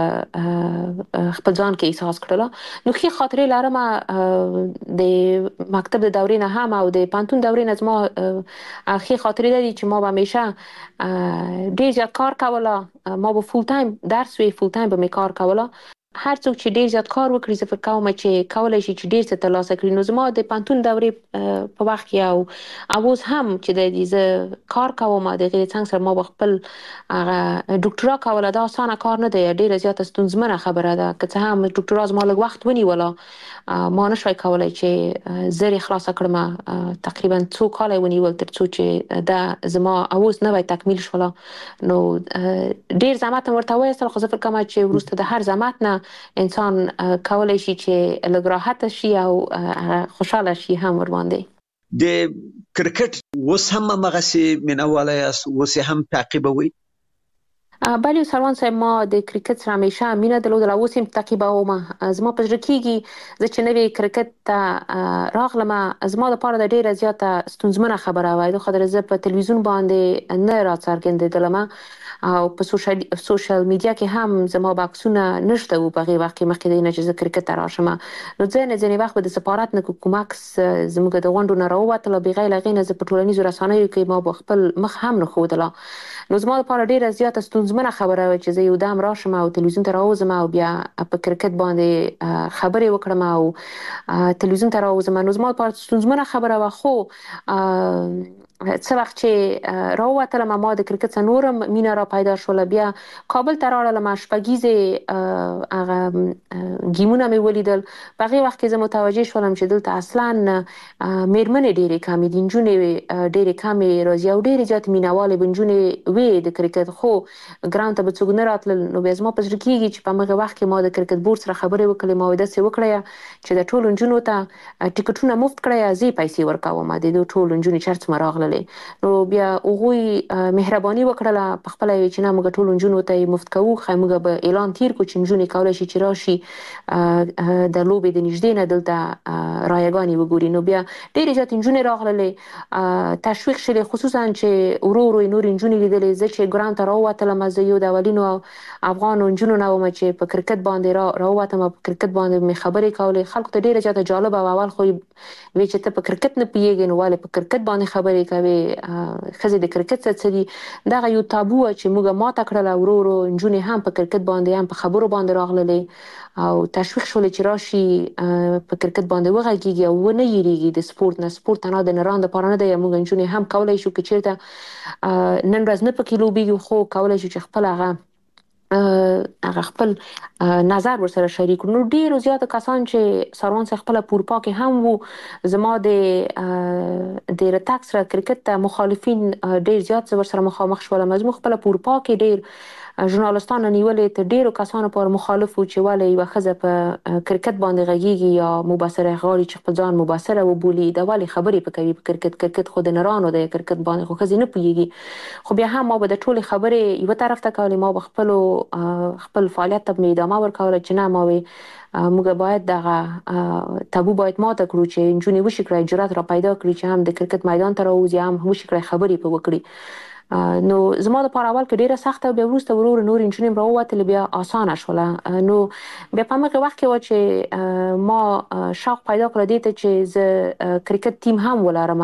خپل ځان کې احساس کړل. نو ښه خاطرې لرم د مکتب د دورې نه هم او د پانتون دورې نه زما ښه خاطرې دي چې ما به همیشه ډیر زیات کار کوله. ما به فول ټایم درس وی، فول ټایم به می کار کوله. هر څوک چې ډیر زیات کار وکړي زه فکر کوم چې کولای شي چې ډیر څه ترلاسه کړي. نو زما د پانتون دورې په وخت کې او اوس هم چې د دې کار کوم د غیر څنګه سره ما خپل ډاکټرا کوله. دا اسانه کار نه دی، ډیره زیاته ستونزمنه خبره ده. که څه هم ډاکټرا زما لږ وخت ونیوله، ما نشوي کولای چې زری خلاص کړم. تقریبا 2 کاله ونیول تر څو چې دا زما اوس نه وای تکمیل شوله. نو ډیر زحمت ورته وایستل، خو زه فکر کوم چې ورسته د هر زحمت نه انسان کولای شي چې لږ راحت شي او خوشاله شي هم ور باندې. د کرکټ اوس هم مغسي منواله یاست، اوس هم تعقیبوي؟ بله سروان صاحب، ما د کرکټ سره همیشه مینه درلودله، اوس هم تعقیبوم. زما په زړه کېږي زه چې نوی کرکټ ته راغلم، زما لپاره د ډیره زیاته ستونزمنه خبره وای. د خاطر زه په تلویزیون باندې نه راڅرګندېدلم او په سوشل میډیا کې هم زما بکسونه نشته و په هغه وخت کې مخکې د نه چې زه کرکټ ته راشم. نو ځینې وخت به د سفارت نه کوم عکس زموږ د غونډو نه راووتل، بغیر له غینه زه په ټولنیزو رسنیو کې ما خپل مخ هم نه ښودله. نو زما لپاره ډیره زیاته ستونزمنه خبره وه چې زه یو دم راشم او تلویزیون ته راوځم او بیا په کرکټ باندې خبرې وکړم او تلویزیون ته راوځم. نو زما لپاره ستونزمنه خبره وه، خو څه وخت چې راووتلم ما د کرکټ څخه نورم مینه را پیدا شوله. بیا کابل ته راغلم، شپږیزې هغه ګیمونه مې ولیدل. په هغې وخت کې زه متوجه شولم چې دلته اصلا میرمنې ډېرې کمې دي، نجونې ډېرې کمې راځي او ډېرې زیاتې مینهوالې به نجونې وې د کرکټ، خو ګراوند ته به څوک نه راتلل. نو بیا زما په زړه کېږي چې په همغه وخت کې ما د کرکټ بورډ سره خبرې وکړې. ما داسې وکړه چې د ټولو نجونو ته ټیکټونه مفت کړی، زه پیسې ورکوم د دې ټولو نجونې چې هر څومره راغللې. نو بیا هغوی مهرباني وکړله په خپله چې نه موږ ټولو نجونو ته یې مفت کوو، ښایي موږ به اعلان تیر کړو چې نجونې کولی شي چې راشي د لوبې د نږدې نه دلته رایګانې وګوري. نو بیا ډېرې زیاتې نجونې راغللې، تشویق شولې، خصوصا چې ورو ورو یې نورې نجونې لیدلې. زه چې ګراوند ته راووتلم، زه یو د اولینو افغانو نجونو نه وم چې په کرکټ باندې راووتم او په کرکټ باندې مې خبرې کولې. خلکو ته ډېره زیاته جالبه وه. اول خو وی چې ته په کرکټ نه پوهېږې، نو ولې په کرکټ باندې خبرې کوې، ښځې د کرکټ څه دي. دغه یو تابو چې موږ ماته کړله. ورو ورو نجونې هم په کرکټ باندې هم په خبرو باندې راغللې او تشویق شولې چې راشي په کرکټ باندې وغږیږي او ونه یېرېږي د سپورت نه. سپورت تنها د نران دپاره نه دی، موږ نجونې هم کولی شو که چېرته نن ورځ نه پکې لوبېږو، خو کولی شو چې خپل هغه خپل نظر ورسره شریک کړو. نو ډیرو زیاتو کسان چې سروان صاحب خپله په اروپا کې هم وو، زما د رتګ سره کرکټ ته مخالفین ډیر زیات زه ورسره مخامخ شولم. زموږ خپله په اروپا کې ډیر ژورنالستان نیولې، تر ډیرو کسانو پر مخالف وو چې ولې یوه ښځه په کرکټ باندې غږیږي یا مبصره غواړي چې خپل ځان مبصره وبولي، دا ولې خبرې په کوي په کرکټ خو د نرانو دی، کرکټ باندې خو ښځې نه پوهېږي. خو بیا هم ما به د ټولې خبرې یوه طرف ته کولې، ما به خپل فعالیت ته مې ادامه ورکوله چې نه ما موږ باید دغه تابو باید ماته کړو چې نجونې وشي کړی جرأت را پیدا کړي چې هم د کرکټ میدان ته راوځي، هم وشي کړی خبرې په وکړي. نو زما لپاره اول کې ډیره سخته، بیا وروسته ورو ورو نورې نجونې هم راووتلې، بیا اسانه شوله. نو بیا په همغه وخت کې وه چې ما شوق پیدا کړه دې ته چې زه کرکټ ټیم هم ولرم.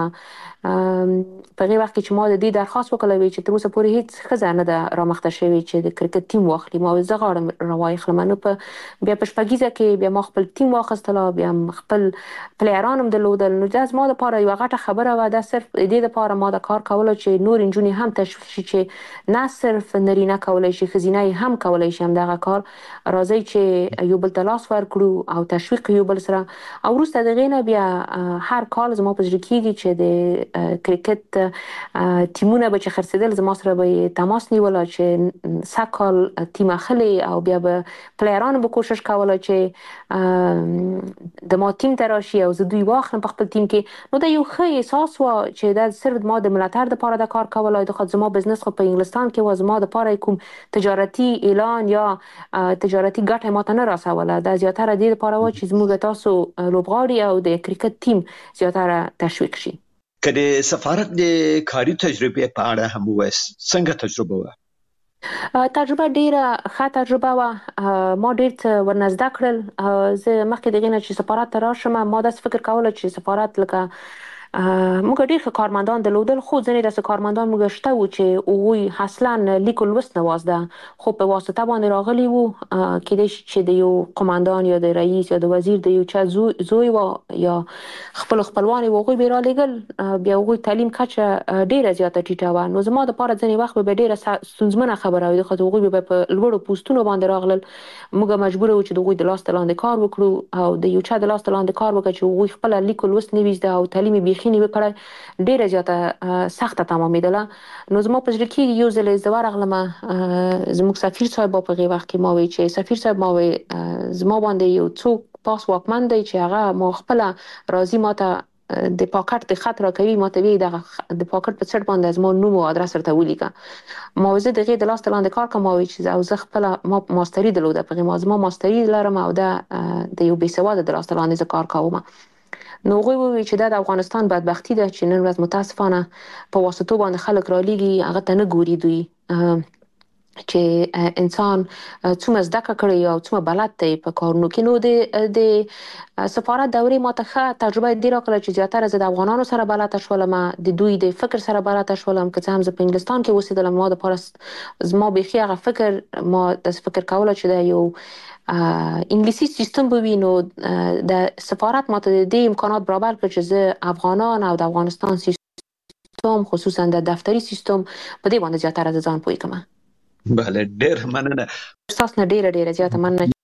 په هغې وخت کې چې ما د دې درخواست وکړی چې تر اوسه پورې هیڅ ښځه نه ده رامخته شوې چې د کرکټ ټیم واخلي. ما زه غواړم راواخلم. نو بیا په شپږیزه کې بیا ما خپل ټیم واخیستله، بیا خپل پلیران هم درلودل. نو دا زما لپاره یوه غټه خبره وه. دا صرف د دې لپاره ما دا کار کوله چې نورې نجونې هم تشویق شي چې نه صرف نارینه کولای شي خزینه هم کولای شي همدغه کار راځي چې یو بل ته لاس ورکړو او تشویق یو بل سره او وروسته دغه نه بیا هر کال زما په ذکر کېږي چې د کرکټ ټیمونه به چې خرڅېدل زما سره به تماس نیول چې سکال ټیم اخلي او بیا به پلیران به کوشش کوله چې د ما ټیم ته راشي او زه دوی واخلم په خپل ټیم کې نو دا یو ښه احساس و چې دا صرف ما د ملاتړ لپاره د کار کولای د خو زما بزنس خو په انګلستان کې و زما د لپاره کوم تجارتي اعلان یا تجارتي ګټه ماته نه راسوله دا زیاتره د دې لپاره و چې زموږ تاسو لوبغاړي او د کرکټ ټیم زیاتره تشویق شي کله سفارت د کاري تجربه په اړه هم وایي څنګه تجربه و تجربه ډیره ښه تجربه و ما ډیر څه ورنزده کړل زه مخکې دغه نه چې سفارت ته راشم ما داسې فکر کوله چې سفارت لکه موږ ډیر ښه کارمندان درلودل خو ځینې داسې کارمندان موږ شته و چې هغوی اصلا لیک او لوست نه وازده خو په واسطه باندې راغلي وو کېدای شي چې د یو قومندان یا د رئیس یا د وزیر د یو چا زوی و یا خپلوان و هغوی به رالېږل بیا هغوی تعلیم کچه ډیره زیاته ټیټه وه نو زما دپاره ځینې وخت به ډیره ستونزمنه خبره وي خو هغوی به په لوړو پوسټونو باندې راغلل موږ مجبور وو چې د هغوی د لاس لاندې کار وکړو او د یو چا د لاس لاندې کار وکړو چې هغوی خپله لیک او لوست نه وي زده او تعلیم یې بیخي نه وي کړی ډیره زیاته سخته تمامېدله نو زما په زړه کې یو ځل زه ورغلم زموږ سفیر صاحب په هغې وخت کې ما وایي چې سفیر صاحب ما وایي زما باندې یو څوک پاس واکمن دی چې هغه ما خپله راځي ماته د پاکټ د خط راکوي ماته وایي دغه د پاکټ په څټ باندې زما نوم او ادرس ورته ولیکه ما زه د هغې د لاس لاندې کار کوم ما وایي چې او زه خپله ما ماستري درلوده په هغې زما ماستري لرم او دا د یو بېسواده د لاس لاندې زه کار کوم نو هغوی وویل چې دا د افغانستان بدبختي ده چې نن ورځ متاسفانه په واسطو باندې خلک رالیږي هغه ته نه ګوري دوی چې انسان څومره زده کړی او څومره بلد دی په کارونو کې نو د سفارت دورې ماته ښه تجربه دې راکړه چې زیاتره زه د افغانانو سره بلده شولم د دوی د فکر سره بلده شولم که څه هم زه په انګلستان کې اوسېدلم ما دپاره زما بیخي هغه فکر ما داسې فکر کوله چې دا یو انګلیسي سیستم به وي نو د سفارت ماته د دې امکانات برابر کړ چې زه افغانان او د افغانستان سیستم خصوصا د دفتري سیستم په دې باندې زیاتره ځان پوه کړم بله ډېر مننه تاسو نه ډیره زیاته مننه